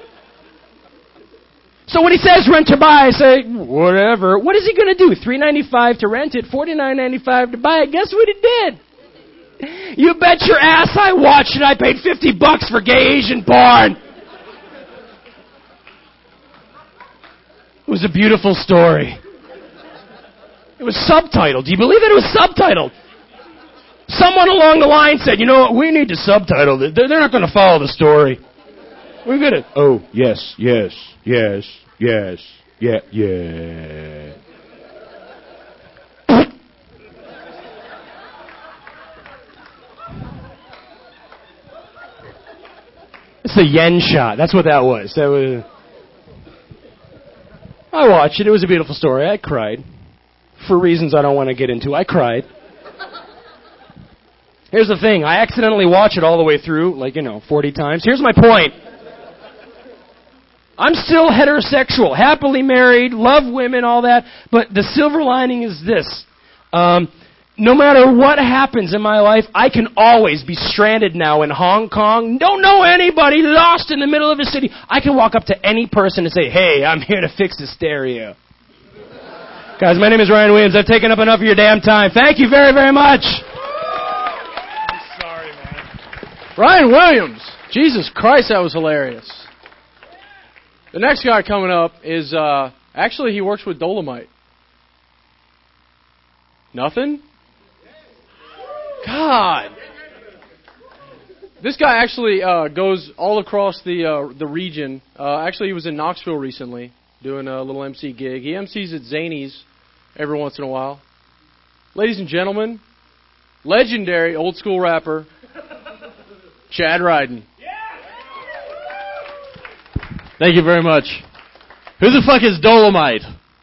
So when he says rent or buy, I say, whatever. What is he going to do? three dollars and ninety-five cents to rent it, forty-nine dollars and ninety-five cents to buy it. Guess what he did? You bet your ass I watched it. I paid fifty bucks for gay Asian porn. It was a beautiful story. It was subtitled. Do you believe it? It was subtitled. Someone along the line said, you know what, we need to subtitle it. They're not going to follow the story. We're going to... Oh, yes, yes, yes, yes, yeah, yeah. It's a yen shot. That's what that was. That was... I watched it. It was a beautiful story. I cried. For reasons I don't want to get into. I cried. Here's the thing. I accidentally watch it all the way through, like, you know, forty times. Here's my point. I'm still heterosexual, happily married, love women, all that. But the silver lining is this. Um, no matter what happens in my life, I can always be stranded now in Hong Kong, don't know anybody, lost in the middle of a city. I can walk up to any person and say, hey, I'm here to fix the stereo. Guys, my name is Ryan Williams. I've taken up enough of your damn time. Thank you very, very much. I'm sorry, man. Ryan Williams. Jesus Christ, that was hilarious. The next guy coming up is, uh, actually, he works with Dolomite. Nothing? God. This guy actually uh, goes all across the uh, the region. Uh, actually, he was in Knoxville recently doing a little M C gig. He M Cs at Zany's every once in a while. Ladies and gentlemen, legendary old school rapper, Chad Ryden. Thank you very much. Who the fuck is Dolomite?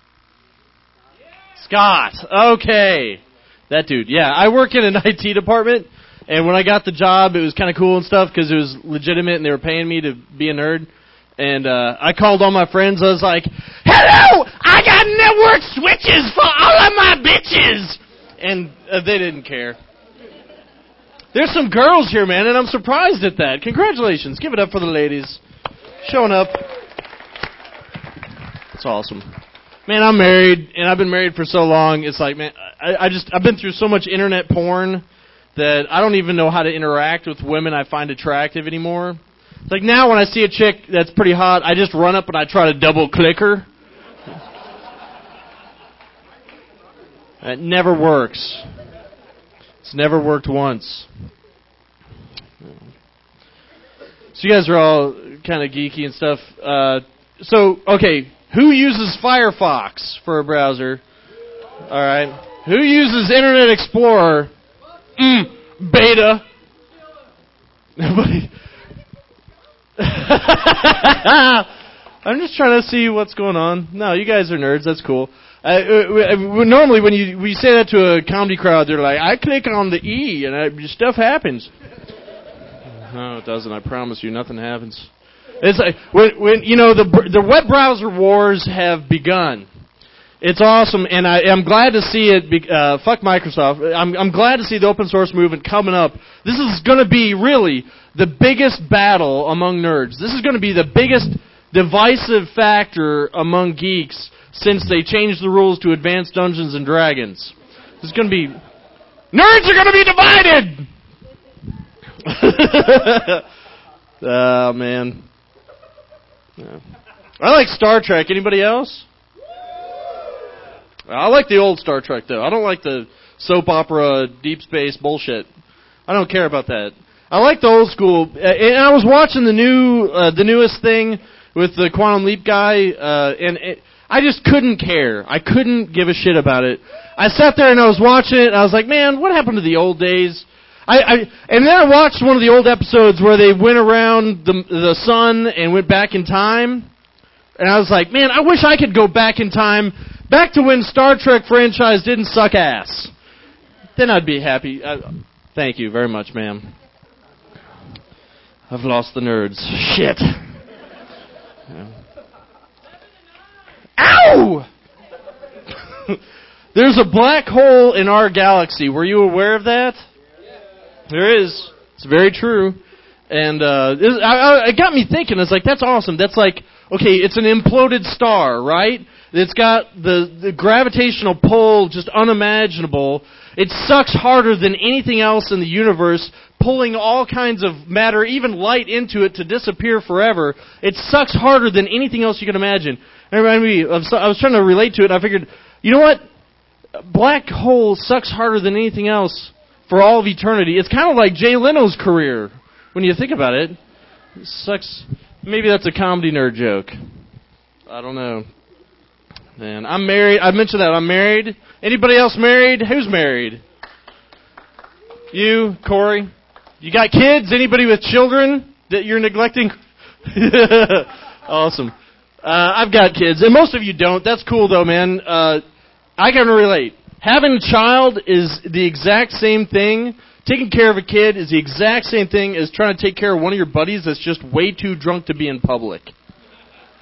Scott. Okay. That dude. Yeah, I work in an I T department, and when I got the job, it was kind of cool and stuff because it was legitimate and they were paying me to be a nerd. And uh, I called all my friends. I was like, hello, I got network switches for all of my bitches. And uh, they didn't care. There's some girls here, man, and I'm surprised at that. Congratulations. Give it up for the ladies. Showing up. That's awesome. Man, I'm married, and I've been married for so long, it's like, man, I, I just, I've been through so much internet porn that I don't even know how to interact with women I find attractive anymore. It's like now when I see a chick that's pretty hot, I just run up and I try to double-click her. It never works. It's never worked once. So you guys are all kind of geeky and stuff. Uh, so, okay, who uses Firefox for a browser? All right. Who uses Internet Explorer? Mm, beta. Nobody. I'm just trying to see what's going on. No, you guys are nerds. That's cool. Uh, normally, when you we say that to a comedy crowd, they're like, "I click on the E and I, stuff happens." No, it doesn't. I promise you, nothing happens. It's like when, when you know the the web browser wars have begun. It's awesome, and I, I'm glad to see it. Be, uh, fuck Microsoft. I'm, I'm glad to see the open source movement coming up. This is going to be really the biggest battle among nerds. This is going to be the biggest divisive factor among geeks since they changed the rules to Advanced Dungeons and Dragons. This is going to be nerds are going to be divided. Oh man, yeah. I like Star Trek. Anybody else? I like the old Star Trek, though. I don't like the soap opera, deep space bullshit. I don't care about that. I like the old school. And I was watching the new, uh, the newest thing with the Quantum Leap guy, uh, and it, I just couldn't care. I couldn't give a shit about it. I sat there and I was watching it, and I was like, man, what happened to the old days? I, I and then I watched one of the old episodes where they went around the the sun and went back in time, and I was like, man, I wish I could go back in time. Back to when Star Trek franchise didn't suck ass. Then I'd be happy. Uh, thank you very much, ma'am. I've lost the nerds. Shit. Yeah. Ow! There's a black hole in our galaxy. Were you aware of that? There is. It's very true. And uh, it, I, I, it got me thinking. It's like, that's awesome. That's like, okay, it's an imploded star, right? It's got the, the gravitational pull just unimaginable. It sucks harder than anything else in the universe, pulling all kinds of matter, even light, into it to disappear forever. It sucks harder than anything else you can imagine. It reminded me of, I was trying to relate to it, and I figured, you know what? Black hole sucks harder than anything else for all of eternity. It's kind of like Jay Leno's career, when you think about it. It sucks. Maybe that's a comedy nerd joke. I don't know. Man, I'm married. I mentioned that. I'm married. Anybody else married? Who's married? You, Corey? You got kids? Anybody with children that you're neglecting? Awesome. Uh, I've got kids, and most of you don't. That's cool, though, man. Uh, I can relate. Having a child is the exact same thing. Taking care of a kid is the exact same thing as trying to take care of one of your buddies that's just way too drunk to be in public.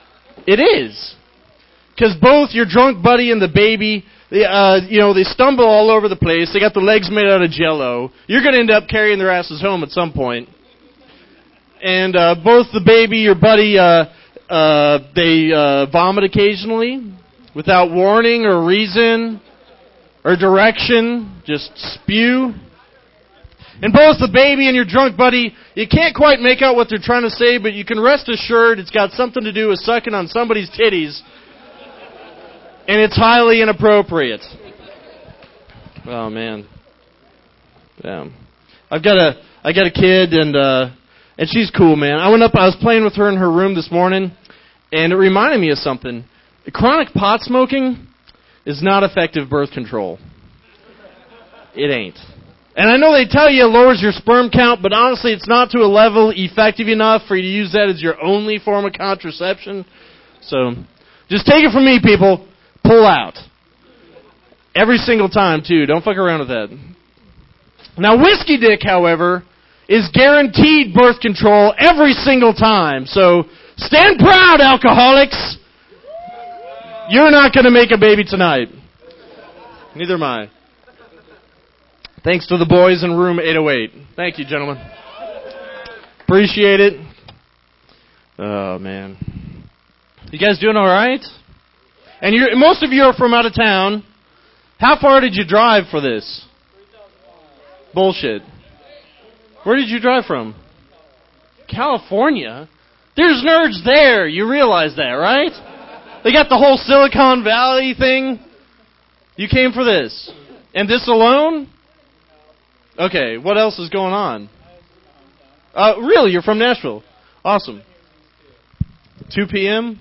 It is. Because both your drunk buddy and the baby, they, uh, you know, they stumble all over the place. They got the legs made out of Jell-O. You're going to end up carrying their asses home at some point. And uh, both the baby, your buddy, uh, uh, they uh, vomit occasionally without warning or reason or direction. Just spew. And both the baby and your drunk buddy, you can't quite make out what they're trying to say, but you can rest assured it's got something to do with sucking on somebody's titties. And it's highly inappropriate. Oh, man. Yeah. I've got a, I got a kid, and uh, and she's cool, man. I went up, I was playing with her in her room this morning, and it reminded me of something. Chronic pot smoking is not effective birth control. It ain't. And I know they tell you it lowers your sperm count, but honestly, it's not to a level effective enough for you to use that as your only form of contraception. So, just take it from me, people. Pull out. Every single time, too. Don't fuck around with that. Now, Whiskey Dick, however, is guaranteed birth control every single time. So, stand proud, alcoholics. You're not going to make a baby tonight. Neither am I. Thanks to the boys in room eight oh eight. Thank you, gentlemen. Appreciate it. Oh, man. You guys doing all right? And you're, most of you are from out of town. How far did you drive for this? Bullshit. Where did you drive from? California? There's nerds there. You realize that, right? They got the whole Silicon Valley thing. You came for this. And this alone? Okay, what else is going on? Uh, really, you're from Nashville. Awesome. two p.m.?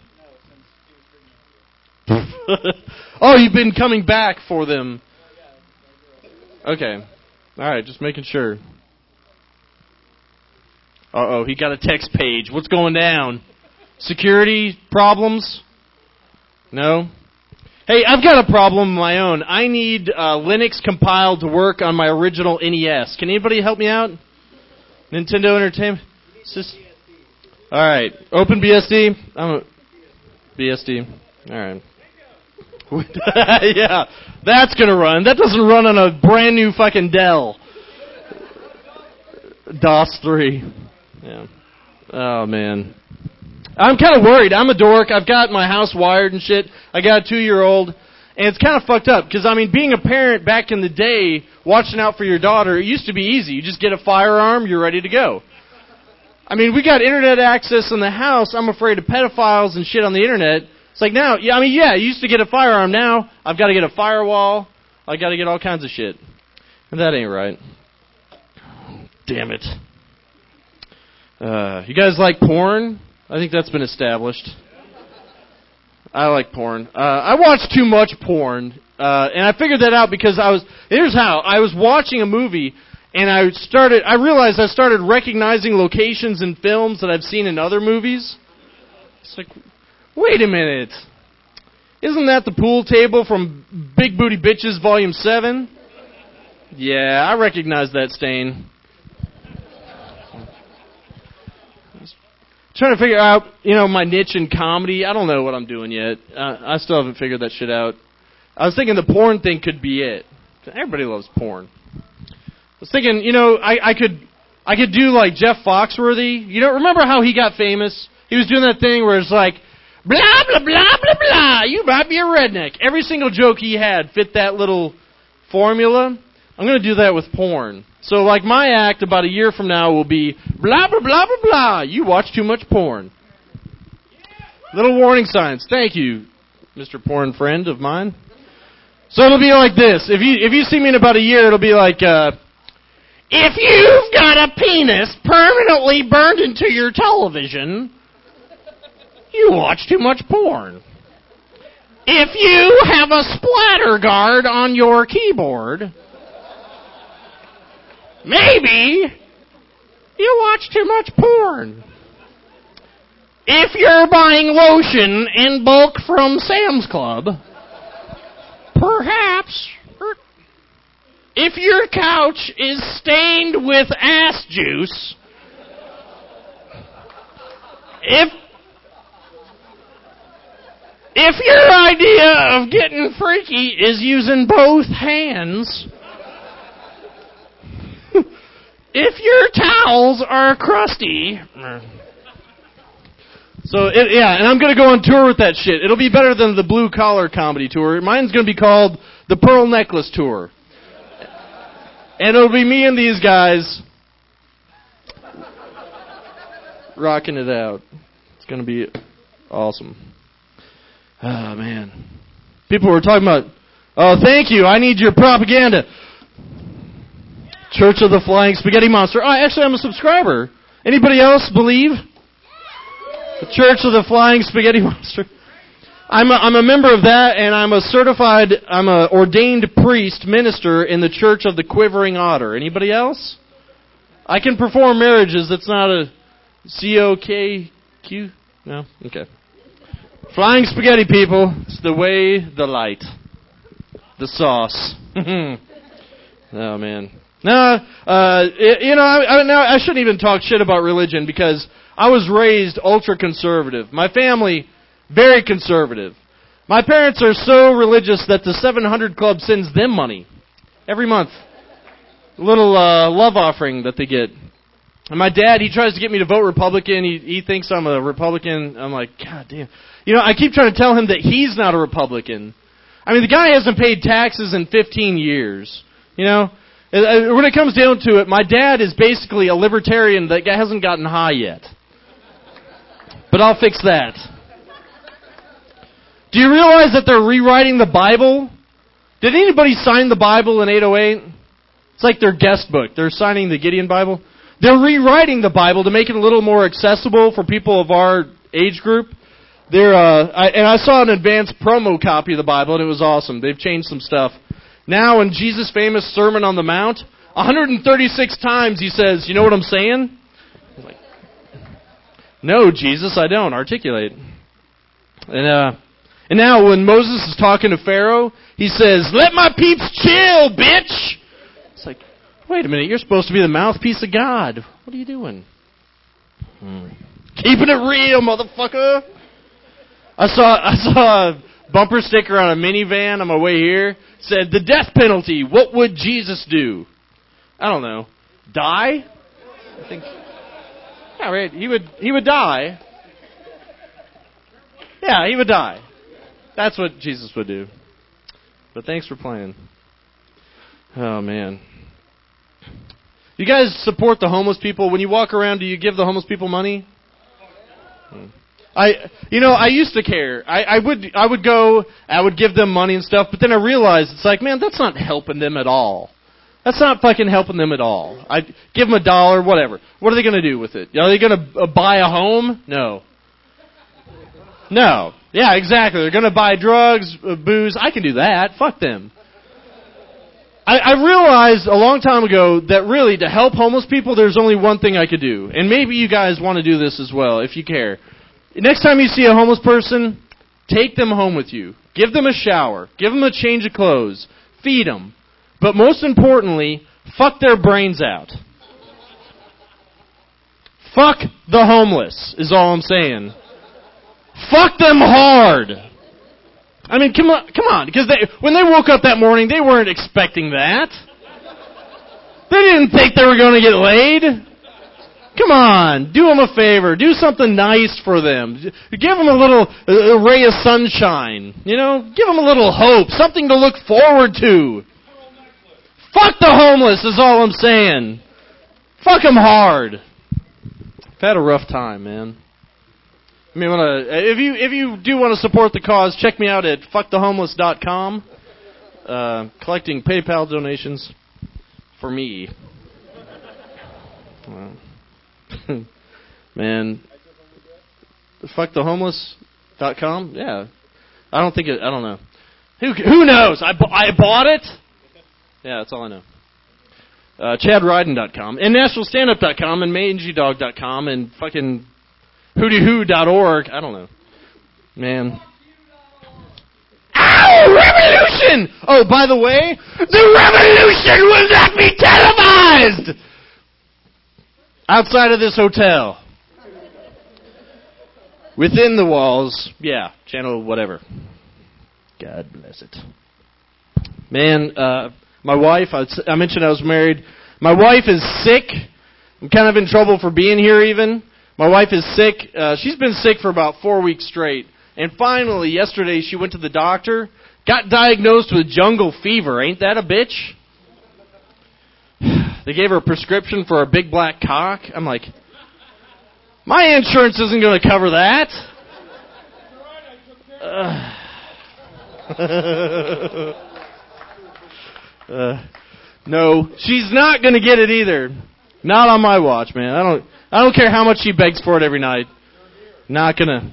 Oh, you've been coming back for them. Okay. All right, just making sure. Uh-oh, he got a text page. What's going down? Security problems? No? Hey, I've got a problem of my own. I need uh, Linux compiled to work on my original N E S. Can anybody help me out? Nintendo Entertainment? Sys- All right. OpenBSD? I'm a B S D. All right. Yeah, that's going to run. That doesn't run on a brand new fucking Dell. DOS three. Yeah. Oh, man. I'm kind of worried. I'm a dork. I've got my house wired and shit. I got a two-year-old. And it's kind of fucked up. Because, I mean, being a parent back in the day, watching out for your daughter, it used to be easy. You just get a firearm, you're ready to go. I mean, we got internet access in the house. I'm afraid of pedophiles and shit on the internet. It's like now, yeah, I mean, yeah, you used to get a firearm. Now, I've got to get a firewall. I got to get all kinds of shit. And that ain't right. Damn it. Uh, you guys like porn? I think that's been established. I like porn. Uh, I watch too much porn, uh, and I figured that out because I was. Here's how: I was watching a movie, and I started. I realized I started recognizing locations in films that I've seen in other movies. It's like, wait a minute, isn't that the pool table from Big Booty Bitches Volume Seven? Yeah, I recognize that stain. Trying to figure out, you know, my niche in comedy. I don't know what I'm doing yet. Uh, I still haven't figured that shit out. I was thinking the porn thing could be it. Everybody loves porn. I was thinking, you know, I, I could I could do like Jeff Foxworthy. You know, remember how he got famous? He was doing that thing where it's like, blah, blah, blah, blah, blah, you might be a redneck. Every single joke he had fit that little formula. I'm going to do that with porn. So, like, my act about a year from now will be, blah, blah, blah, blah, blah, you watch too much porn. Little warning signs. Thank you, Mister Porn friend of mine. So it'll be like this. If you if you see me in about a year, it'll be like, uh, if you've got a penis permanently burned into your television, you watch too much porn. If you have a splatter guard on your keyboard, maybe you watch too much porn. If you're buying lotion in bulk from Sam's Club, perhaps. If your couch is stained with ass juice, if If your idea of getting freaky is using both hands, if your towels are crusty, so it, yeah, and I'm going to go on tour with that shit. It'll be better than the Blue Collar Comedy Tour. Mine's going to be called the Pearl Necklace Tour. And it'll be me and these guys rocking it out. It's going to be awesome. Oh, man. People were talking about, oh, thank you, I need your propaganda. Church of the Flying Spaghetti Monster. Oh, actually, I'm a subscriber. Anybody else believe? The Church of the Flying Spaghetti Monster. I'm a, I'm a member of that, and I'm a certified, I'm a ordained priest minister in the Church of the Quivering Otter. Anybody else? I can perform marriages. That's not a C O K Q? No? Okay. Flying spaghetti, people. It's the way, the light. The sauce. Oh, man. No, uh, you know, I, I, now I shouldn't even talk shit about religion because I was raised ultra-conservative. My family, very conservative. My parents are so religious that the seven hundred Club sends them money every month. A little uh, love offering that they get. And my dad, he tries to get me to vote Republican. He, he thinks I'm a Republican. I'm like, God damn. You know, I keep trying to tell him that he's not a Republican. I mean, the guy hasn't paid taxes in fifteen years. You know? When it comes down to it, my dad is basically a libertarian that hasn't gotten high yet. But I'll fix that. Do you realize that they're rewriting the Bible? Did anybody sign the Bible in eight oh eight? It's like their guest book. They're signing the Gideon Bible. They're rewriting the Bible to make it a little more accessible for people of our age group. They're, uh, I, and I saw an advanced promo copy of the Bible, and it was awesome. They've changed some stuff. Now, in Jesus' famous Sermon on the Mount, one hundred thirty-six times he says, you know what I'm saying? I'm like, no, Jesus, I don't. Articulate. And, uh, and now when Moses is talking to Pharaoh, he says, let my peeps chill, bitch! It's like, wait a minute, you're supposed to be the mouthpiece of God. What are you doing? Hmm. Keeping it real, motherfucker! I saw, I saw a bumper sticker on a minivan on my way here. Said, the death penalty, what would Jesus do? I don't know. Die? I think. Yeah, right. He would, he would die. Yeah, he would die. That's what Jesus would do. But thanks for playing. Oh, man. You guys support the homeless people? When you walk around, do you give the homeless people money? Hmm. I, you know, I used to care. I, I would, I would go, I would give them money and stuff, but then I realized it's like, man, that's not helping them at all. That's not fucking helping them at all. I give them a dollar, whatever. What are they going to do with it? Are they going to uh, buy a home? No. No. Yeah, exactly. They're going to buy drugs, uh, booze. I can do that. Fuck them. I, I realized a long time ago that really to help homeless people, there's only one thing I could do. And maybe you guys want to do this as well, if you care. Next time you see a homeless person, take them home with you. Give them a shower. Give them a change of clothes. Feed them. But most importantly, fuck their brains out. Fuck the homeless, is all I'm saying. Fuck them hard. I mean, come on, come on, because they, when they woke up that morning, they weren't expecting that. They didn't think they were going to get laid. Come on, do them a favor. Do something nice for them. Give them a little a ray of sunshine. You know, give them a little hope, something to look forward to. Fuck the homeless is all I'm saying. Fuck them hard. I've had a rough time, man. I mean, wanna, if you if you do want to support the cause, check me out at fuck the homeless dot com. Uh, collecting PayPal donations for me. Well. Man, fuck the homeless dot com? Yeah. I don't think it, I don't know. Who who knows? I, I bought it? Yeah, that's all I know. Uh, Chad Ryden dot com and National Stand Up dot com and Mangy Dog dot com and fucking hooty hoo dot org. I don't know. Man. Ow! Revolution! Oh, by the way, the revolution will not be televised! Outside of this hotel. within the walls, yeah, channel whatever. God bless it. Man, uh, my wife, I, I mentioned I was married. My wife is sick. I'm kind of in trouble for being here even. My wife is sick. Uh, she's been sick for about four weeks straight. And finally, yesterday, she went to the doctor, got diagnosed with jungle fever. Ain't that a bitch? They gave her a prescription for a big black cock. I'm like, my insurance isn't going to cover that. Uh, uh, no, she's not going to get it either. Not on my watch, man. I don't. I don't care how much she begs for it every night. Not gonna.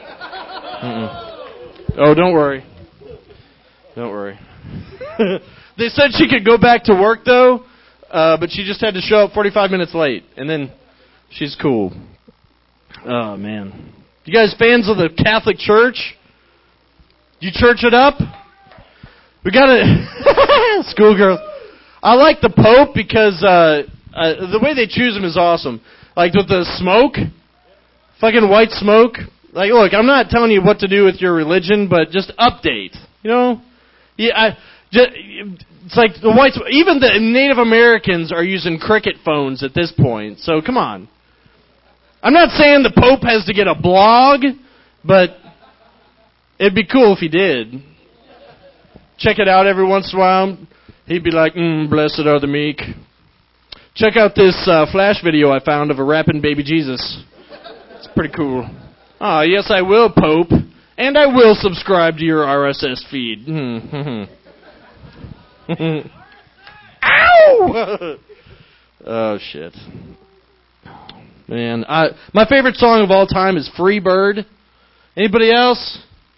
Mm-mm. Oh, don't worry. Don't worry. They said she could go back to work though, uh, but she just had to show up forty-five minutes late, and then she's cool. Oh man, you guys fans of the Catholic Church? You church it up? We got a schoolgirl. I like the Pope because uh, uh, the way they choose him is awesome. Like with the smoke, fucking white smoke. Like, look, I'm not telling you what to do with your religion, but just update. You know, yeah. I, just, it's like the white. Even the Native Americans are using cricket phones at this point. So come on. I'm not saying the Pope has to get a blog, but it'd be cool if he did. Check it out every once in a while. He'd be like, mm, blessed are the meek. Check out this uh, flash video I found of a rapping baby Jesus. It's pretty cool. Ah, yes, I will, Pope. And I will subscribe to your R S S feed. Ow! Oh, shit. Man, I, my favorite song of all time is Free Bird. Anybody else?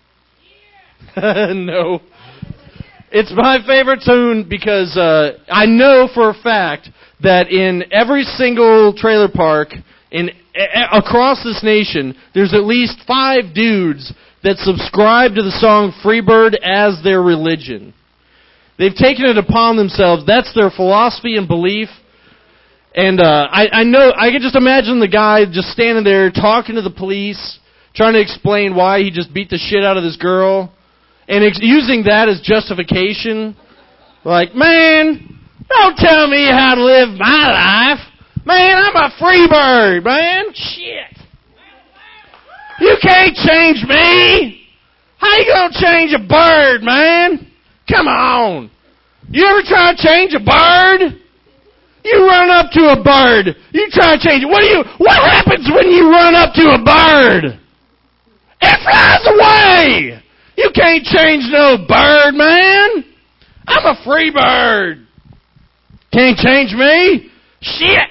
No. It's my favorite tune because uh, I know for a fact that in every single trailer park in a- across this nation, there's at least five dudes that subscribe to the song Freebird as their religion. They've taken it upon themselves. That's their philosophy and belief. And uh, I, I know I can just imagine the guy just standing there talking to the police, trying to explain why he just beat the shit out of this girl. And ex- using that as justification, like, man, don't tell me how to live my life. Man, I'm a free bird, man. Shit. You can't change me. How you gonna change a bird, man? Come on. You ever try to change a bird? You run up to a bird. You try to change it. What do you? What happens when you run up to a bird? It flies away. You can't change no bird, man. I'm a free bird. Can't change me? Shit.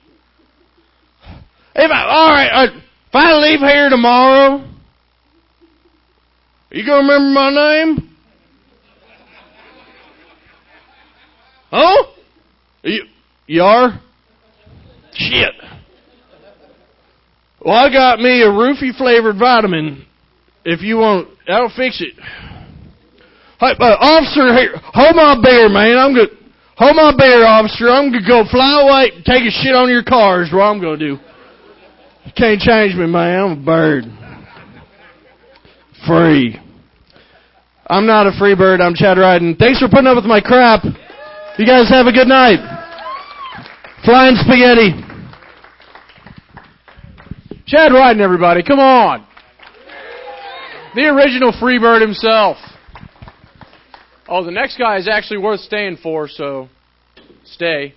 If I, all right, uh, if I leave here tomorrow, are you going to remember my name? Huh? You, you are? Shit. Well, I got me a roofie-flavored vitamin. If you want, that'll fix it. Hey, uh, officer, here, hold my beer, man. I'm good. Hold my beer, officer. I'm gonna go fly away and take a shit on your car is what I'm gonna do. You can't change me, man. I'm a bird. Free. I'm not a free bird. I'm Chad Ryden. Thanks for putting up with my crap. You guys have a good night. Flying spaghetti. Chad Ryden, everybody. Come on. The original Freebird himself. Oh, the next guy is actually worth staying for, so stay.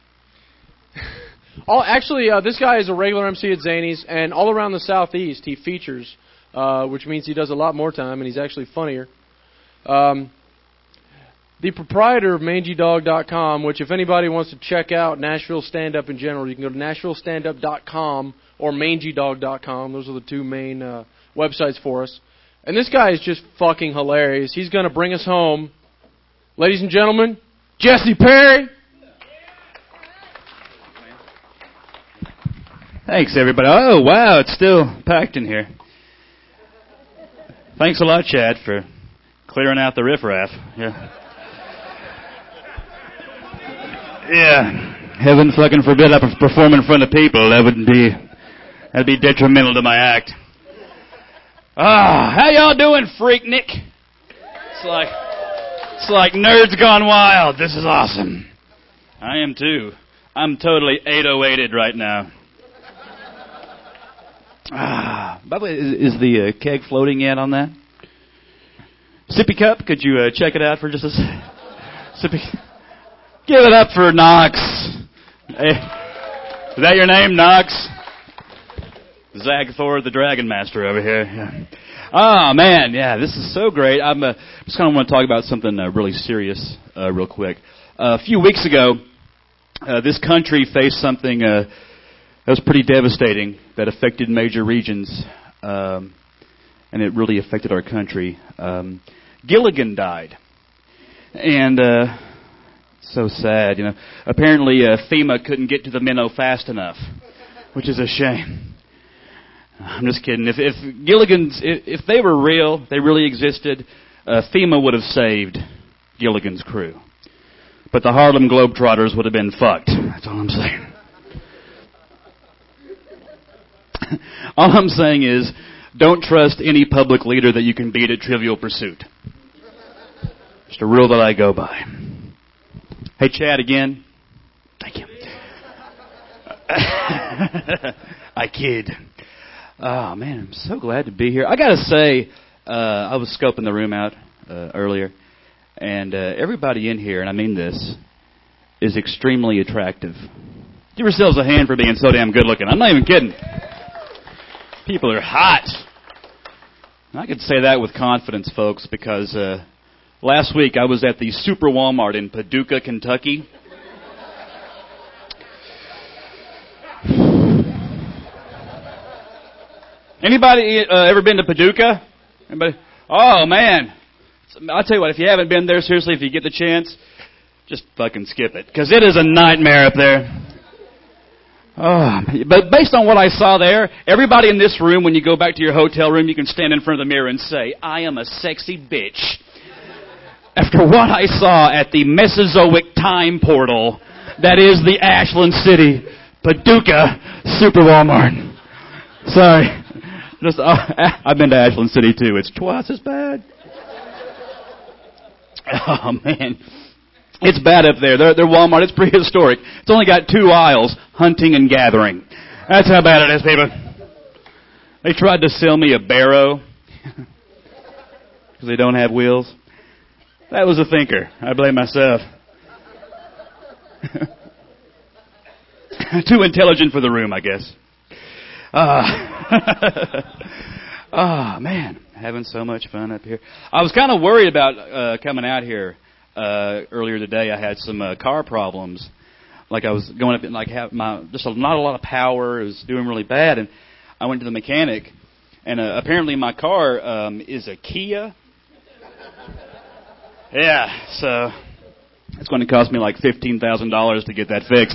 all, actually, uh, this guy is a regular M C at Zany's, and all around the Southeast he features, uh, which means he does a lot more time, and he's actually funnier. Um, the proprietor of mangy dog dot com, which if anybody wants to check out Nashville stand-up in general, you can go to nashville stand up dot com or mangy dog dot com. Those are the two main uh, websites for us. And this guy is just fucking hilarious. He's going to bring us home. Ladies and gentlemen, Jesse Perry. Thanks, everybody. Oh, wow, it's still packed in here. Thanks a lot, Chad, for clearing out the riffraff. Yeah. Yeah. Heaven fucking forbid I perform in front of people. That would be, that'd be detrimental to my act. Ah, how y'all doing, Freaknik? It's like, it's like nerds gone wild. This is awesome. I am too. I'm totally eight oh eighted right now. Ah, by the way, is, is the uh, keg floating yet on that? Sippy Cup, could you uh, check it out for just a second? Sippy, give it up for Knox. Hey, is that your name, Knox? Zagthor, the Dragon Master over here. Yeah. Oh, man, yeah, this is so great. I'm uh, just kind of want to talk about something uh, really serious uh, real quick. Uh, a few weeks ago, uh, this country faced something uh, that was pretty devastating that affected major regions, um, and it really affected our country. Um, Gilligan died, and uh, so sad, you know. Apparently, uh, FEMA couldn't get to the minnow fast enough, which is a shame. I'm just kidding. If, if Gilligan's, if, if they were real, they really existed, uh, FEMA would have saved Gilligan's crew. But the Harlem Globetrotters would have been fucked. That's all I'm saying. All I'm saying is, don't trust any public leader that you can beat at Trivial Pursuit. Just a rule that I go by. Hey, Chad, again. Thank you. I kid. Oh, man, I'm so glad to be here. I got to say, uh, I was scoping the room out uh, earlier, and uh, everybody in here, and I mean this, is extremely attractive. Give yourselves a hand for being so damn good looking. I'm not even kidding. People are hot. And I could say that with confidence, folks, because uh, last week I was at the Super Walmart in Paducah, Kentucky. Anybody uh, ever been to Paducah? Anybody? Oh, man. I'll tell you what, if you haven't been there, seriously, if you get the chance, just fucking skip it. Because it is a nightmare up there. Oh, but based on what I saw there, everybody in this room, when you go back to your hotel room, you can stand in front of the mirror and say, I am a sexy bitch. After what I saw at the Mesozoic time portal, that is the Ashland City, Paducah Super Walmart. Sorry. Just, uh, I've been to Ashland City, too. It's twice as bad. Oh, man. It's bad up there. Their, their Walmart, it's prehistoric. It's only got two aisles, hunting and gathering. That's how bad it is, people. They tried to sell me a Barrow because they don't have wheels. That was a thinker. I blame myself. Too intelligent for the room, I guess. Ah, uh, oh, man, having so much fun up here. I was kind of worried about uh, coming out here uh, earlier today. I had some uh, car problems. Like I was going up and like have my just a, not a lot of power. It was doing really bad, and I went to the mechanic, and uh, apparently my car um, is a Kia. Yeah, so it's going to cost me like fifteen thousand dollars to get that fixed.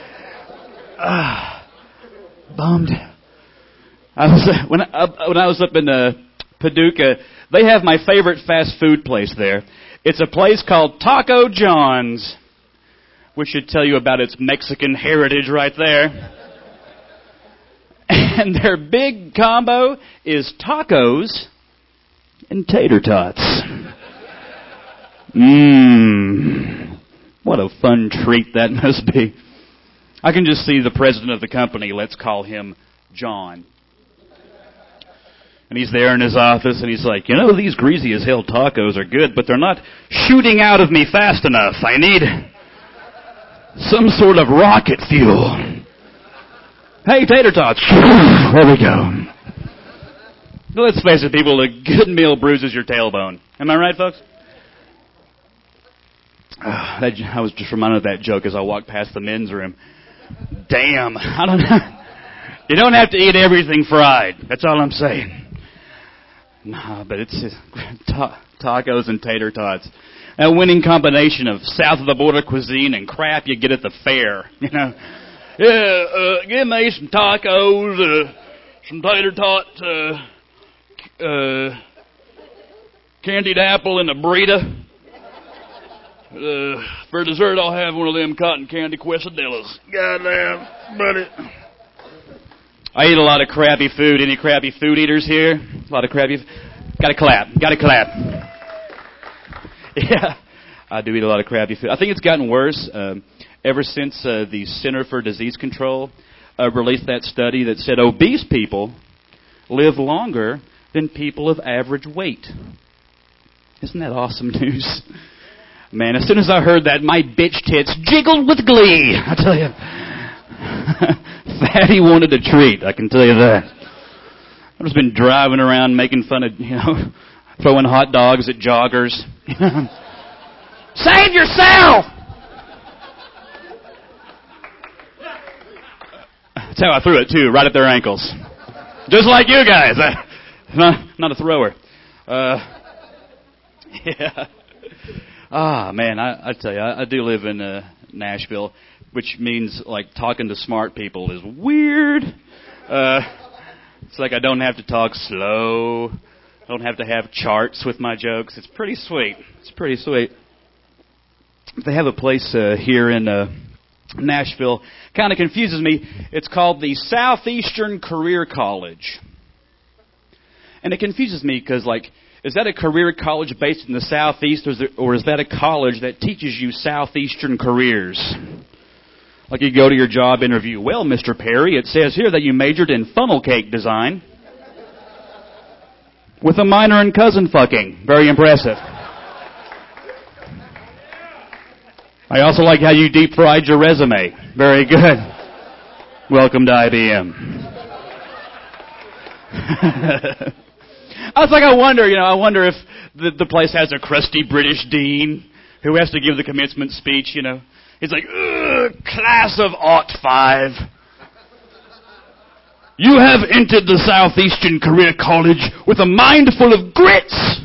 Ah, bummed. I was uh, when I, uh, when I was up in uh, Paducah, they have my favorite fast food place there. It's a place called Taco John's, which should tell you about its Mexican heritage right there. And their big combo is tacos and tater tots. Mmm, what a fun treat that must be. I can just see the president of the company. Let's call him John. And he's there in his office, and he's like, you know, these greasy as hell tacos are good, but they're not shooting out of me fast enough. I need some sort of rocket fuel. Hey, tater tots. There we go. Let's face it, people, a good meal bruises your tailbone. Am I right, folks? Uh, that, I was just reminded of that joke as I walked past the men's room. Damn. I don't know. You don't have to eat everything fried. That's all I'm saying. Nah, but it's just ta- tacos and tater tots. A winning combination of south of the border cuisine and crap you get at the fair. You know, yeah. Uh, give me some tacos, uh, some tater tots, uh, uh, candied apple and a burrito. Uh, for dessert, I'll have one of them cotton candy quesadillas. Goddamn, buddy. I eat a lot of crappy food. Any crappy food eaters here? A lot of crab. You've got to clap. Got to clap. Yeah, I do eat a lot of crabby food. I think it's gotten worse um, ever since uh, the Center for Disease Control uh, released that study that said obese people live longer than people of average weight. Isn't that awesome news? Man, as soon as I heard that, my bitch tits jiggled with glee. I tell you. Fatty wanted a treat, I can tell you that. I've just been driving around making fun of, you know, throwing hot dogs at joggers. Save yourself! That's how I threw it, too, right at their ankles. Just like you guys. I, not, not a thrower. Uh, yeah. Ah, man, I, I tell you, I, I do live in uh, Nashville, which means, like, talking to smart people is weird. Uh, it's like I don't have to talk slow. I don't have to have charts with my jokes. It's pretty sweet. It's pretty sweet. They have a place uh, here in uh, Nashville. Kind of confuses me. It's called the Southeastern Career College. And it confuses me because, like, is that a career college based in the Southeast, or is, there, or is that a college that teaches you Southeastern careers? Like you go to your job interview. Well, Mister Perry, it says here that you majored in funnel cake design with a minor in cousin fucking. Very impressive. I also like how you deep fried your resume. Very good. Welcome to I B M. I was like, I wonder, you know, I wonder if the, the place has a crusty British dean who has to give the commencement speech, you know. He's like, ugh, class of aught five. You have entered the Southeastern Career College with a mind full of grits.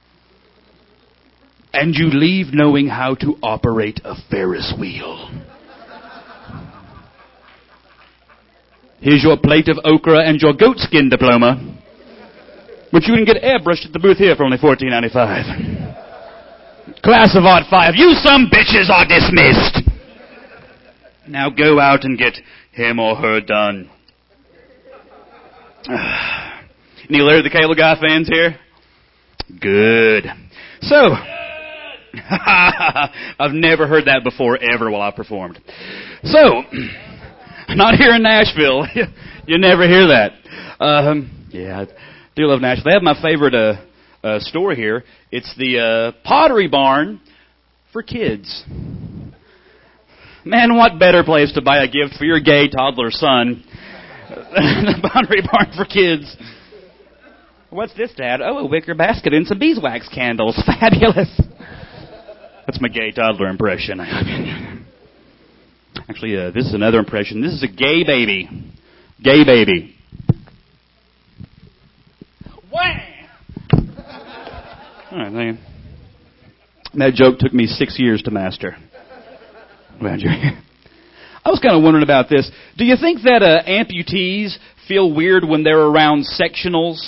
And you leave knowing how to operate a Ferris wheel. Here's your plate of okra and your goatskin diploma, which you can get airbrushed at the booth here for only fourteen ninety-five. Class of Art five, you some bitches are dismissed. Now go out and get him or her done. Any Larry the Cable Guy fans here? Good. So, I've never heard that before ever while I performed. So, not here in Nashville. You never hear that. Um, yeah, I do love Nashville. They have my favorite uh, uh, store here. It's the uh, Pottery Barn for kids. Man, what better place to buy a gift for your gay toddler son than the Pottery Barn for kids? What's this, Dad? Oh, a wicker basket and some beeswax candles. Fabulous. That's my gay toddler impression. Actually, uh, this is another impression. This is a gay baby. Gay baby. Wham! All right, thank you. That joke took me six years to master. Glad you're here. I was kind of wondering about this. Do you think that uh, amputees feel weird when they're around sectionals?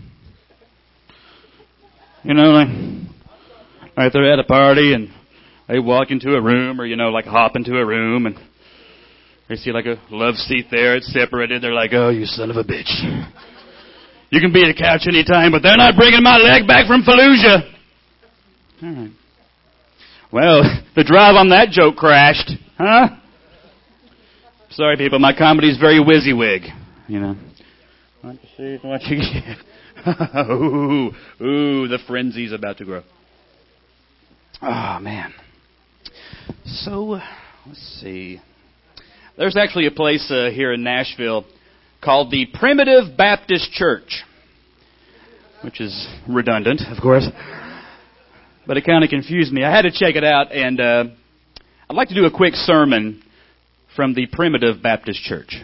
You know, like, like they're at a party and they walk into a room, or, you know, like hop into a room and they see like a love seat there. It's separated. They're like, oh, you son of a bitch. You can be at the couch anytime, but they're not bringing my leg back from Fallujah. All right. Well, the drive on that joke crashed. Huh? Sorry, people. My comedy's very WYSIWYG. You know. Want to see what you get. ooh, ooh, the frenzy's about to grow. Oh, man. So, let's see. There's actually a place uh, here in Nashville called the Primitive Baptist Church, which is redundant, of course. But it kind of confused me. I had to check it out, and uh, I'd like to do a quick sermon from the Primitive Baptist Church.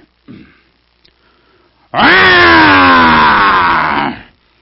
Ah!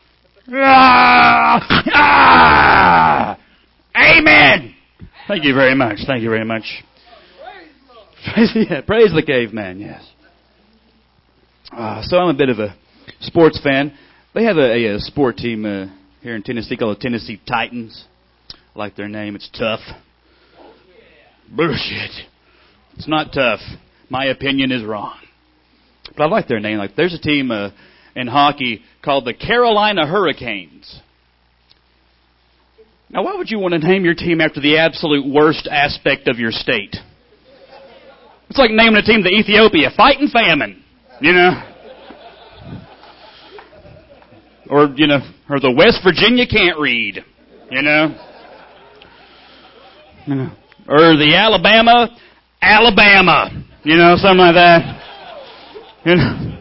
Ah! Ah! Amen! Thank you very much. Thank you very much. Praise, yeah, praise the caveman, yes. Uh, so I'm a bit of a sports fan. They have a, a, a sport team uh, here in Tennessee called the Tennessee Titans. I like their name. It's tough. Bullshit. It's not tough. My opinion is wrong. But I like their name. Like, there's a team uh, in hockey called the Carolina Hurricanes. Now, why would you want to name your team after the absolute worst aspect of your state? It's like naming a team the Ethiopia, fighting famine, you know? Or, you know, or the West Virginia can't read, you know? You know? Or the Alabama, Alabama, you know, something like that. You know?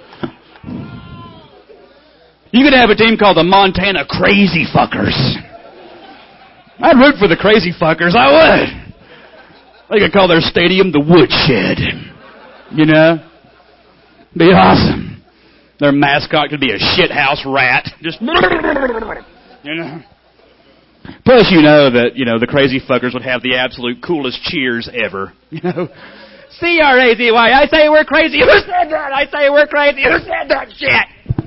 You could have a team called the Montana Crazy Fuckers. I'd root for the Crazy Fuckers, I would. They could call their stadium the Woodshed. You know? Be awesome. Their mascot could be a shithouse rat. Just, you know? Plus, you know that, you know, the Crazy Fuckers would have the absolute coolest cheers ever. You know? C R A Z Y, I say we're crazy. Who said that? I say we're crazy. Who said that shit?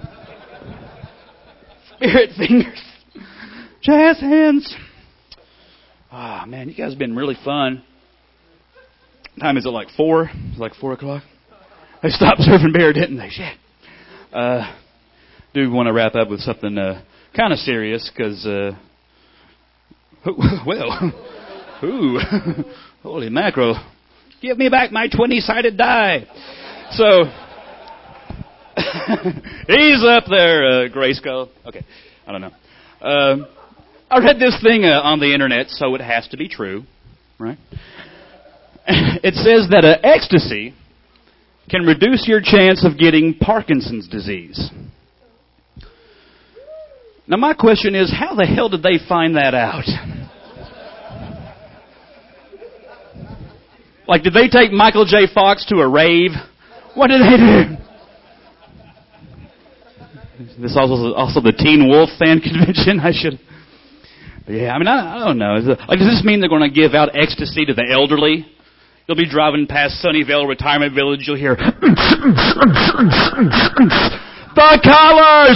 Spirit fingers. Jazz hands. Ah, oh, man, you guys have been really fun. Time is it like four? It's like four o'clock. They stopped serving beer, didn't they? Shit. Uh, do want to wrap up with something uh, kind of serious because, uh, well, ooh, holy mackerel! Give me back my twenty-sided die. So, he's up there, uh, Grayskull. Okay, I don't know. Uh, I read this thing uh, on the internet, so it has to be true, right? It says that uh, ecstasy can reduce your chance of getting Parkinson's disease. Now, my question is, how the hell did they find that out? Like, did they take Michael J. Fox to a rave? What did they do? This also also the Teen Wolf fan convention. I should. Yeah, I mean, I, I don't know. Is it, like, does this mean they're going to give out ecstasy to the elderly? You'll be driving past Sunnyvale Retirement Village. You'll hear the colors.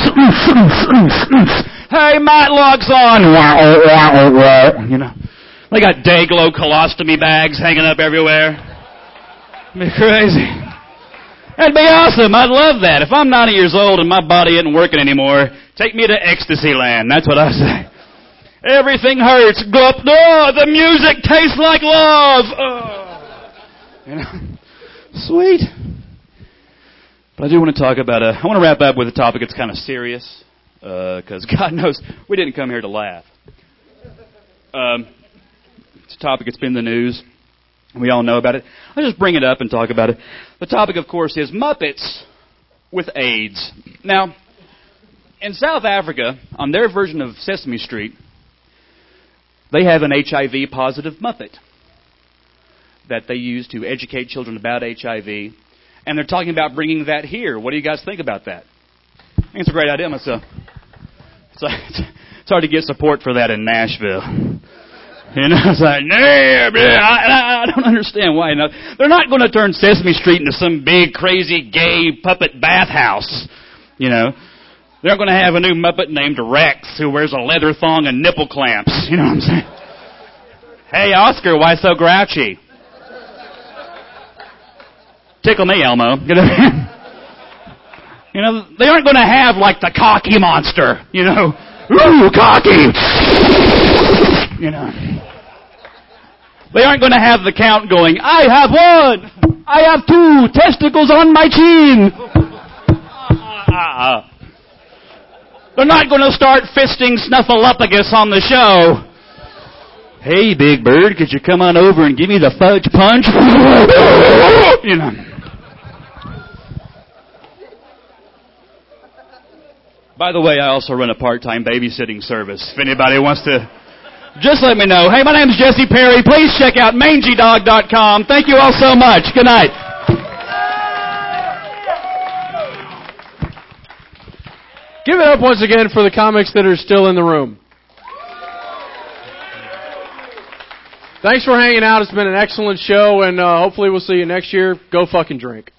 Hey, Matlock's on. You know, they got Dayglow colostomy bags hanging up everywhere. It'd be crazy. That'd be awesome. I'd love that. If I'm ninety years old and my body isn't working anymore, take me to Ecstasy Land. That's what I say. Everything hurts. Glup. Oh, the music tastes like love. Oh. You know, sweet. But I do want to talk about a. I want to wrap up with a topic that's kind of serious, because uh, God knows we didn't come here to laugh. Um, it's a topic that's been in the news. We all know about it. I'll just bring it up and talk about it. The topic, of course, is Muppets with AIDS. Now, in South Africa, on their version of Sesame Street, they have an H I V positive Muppet that they use to educate children about H I V. And they're talking about bringing that here. What do you guys think about that? I think it's a great idea myself. It's, like, it's hard to get support for that in Nashville. You know, it's like, nah, I, I don't understand why. No, they're not going to turn Sesame Street into some big, crazy, gay puppet bathhouse. You know, they're going to have a new Muppet named Rex who wears a leather thong and nipple clamps. You know what I'm saying? Hey, Oscar, why so grouchy? Tickle me, Elmo. You know, you know, they aren't going to have, like, the cocky monster. You know, ooh, cocky. You know, they aren't going to have the count going, I have one, I have two testicles on my chin. Uh, they're not going to start fisting Snuffleupagus on the show. Hey, Big Bird, could you come on over and give me the fudge punch? You know. By the way, I also run a part-time babysitting service. If anybody wants to, just let me know. Hey, my name's Jesse Perry. Please check out mangy dog dot com. Thank you all so much. Good night. Give it up once again for the comics that are still in the room. Thanks for hanging out. It's been an excellent show, and uh, hopefully we'll see you next year. Go fucking drink.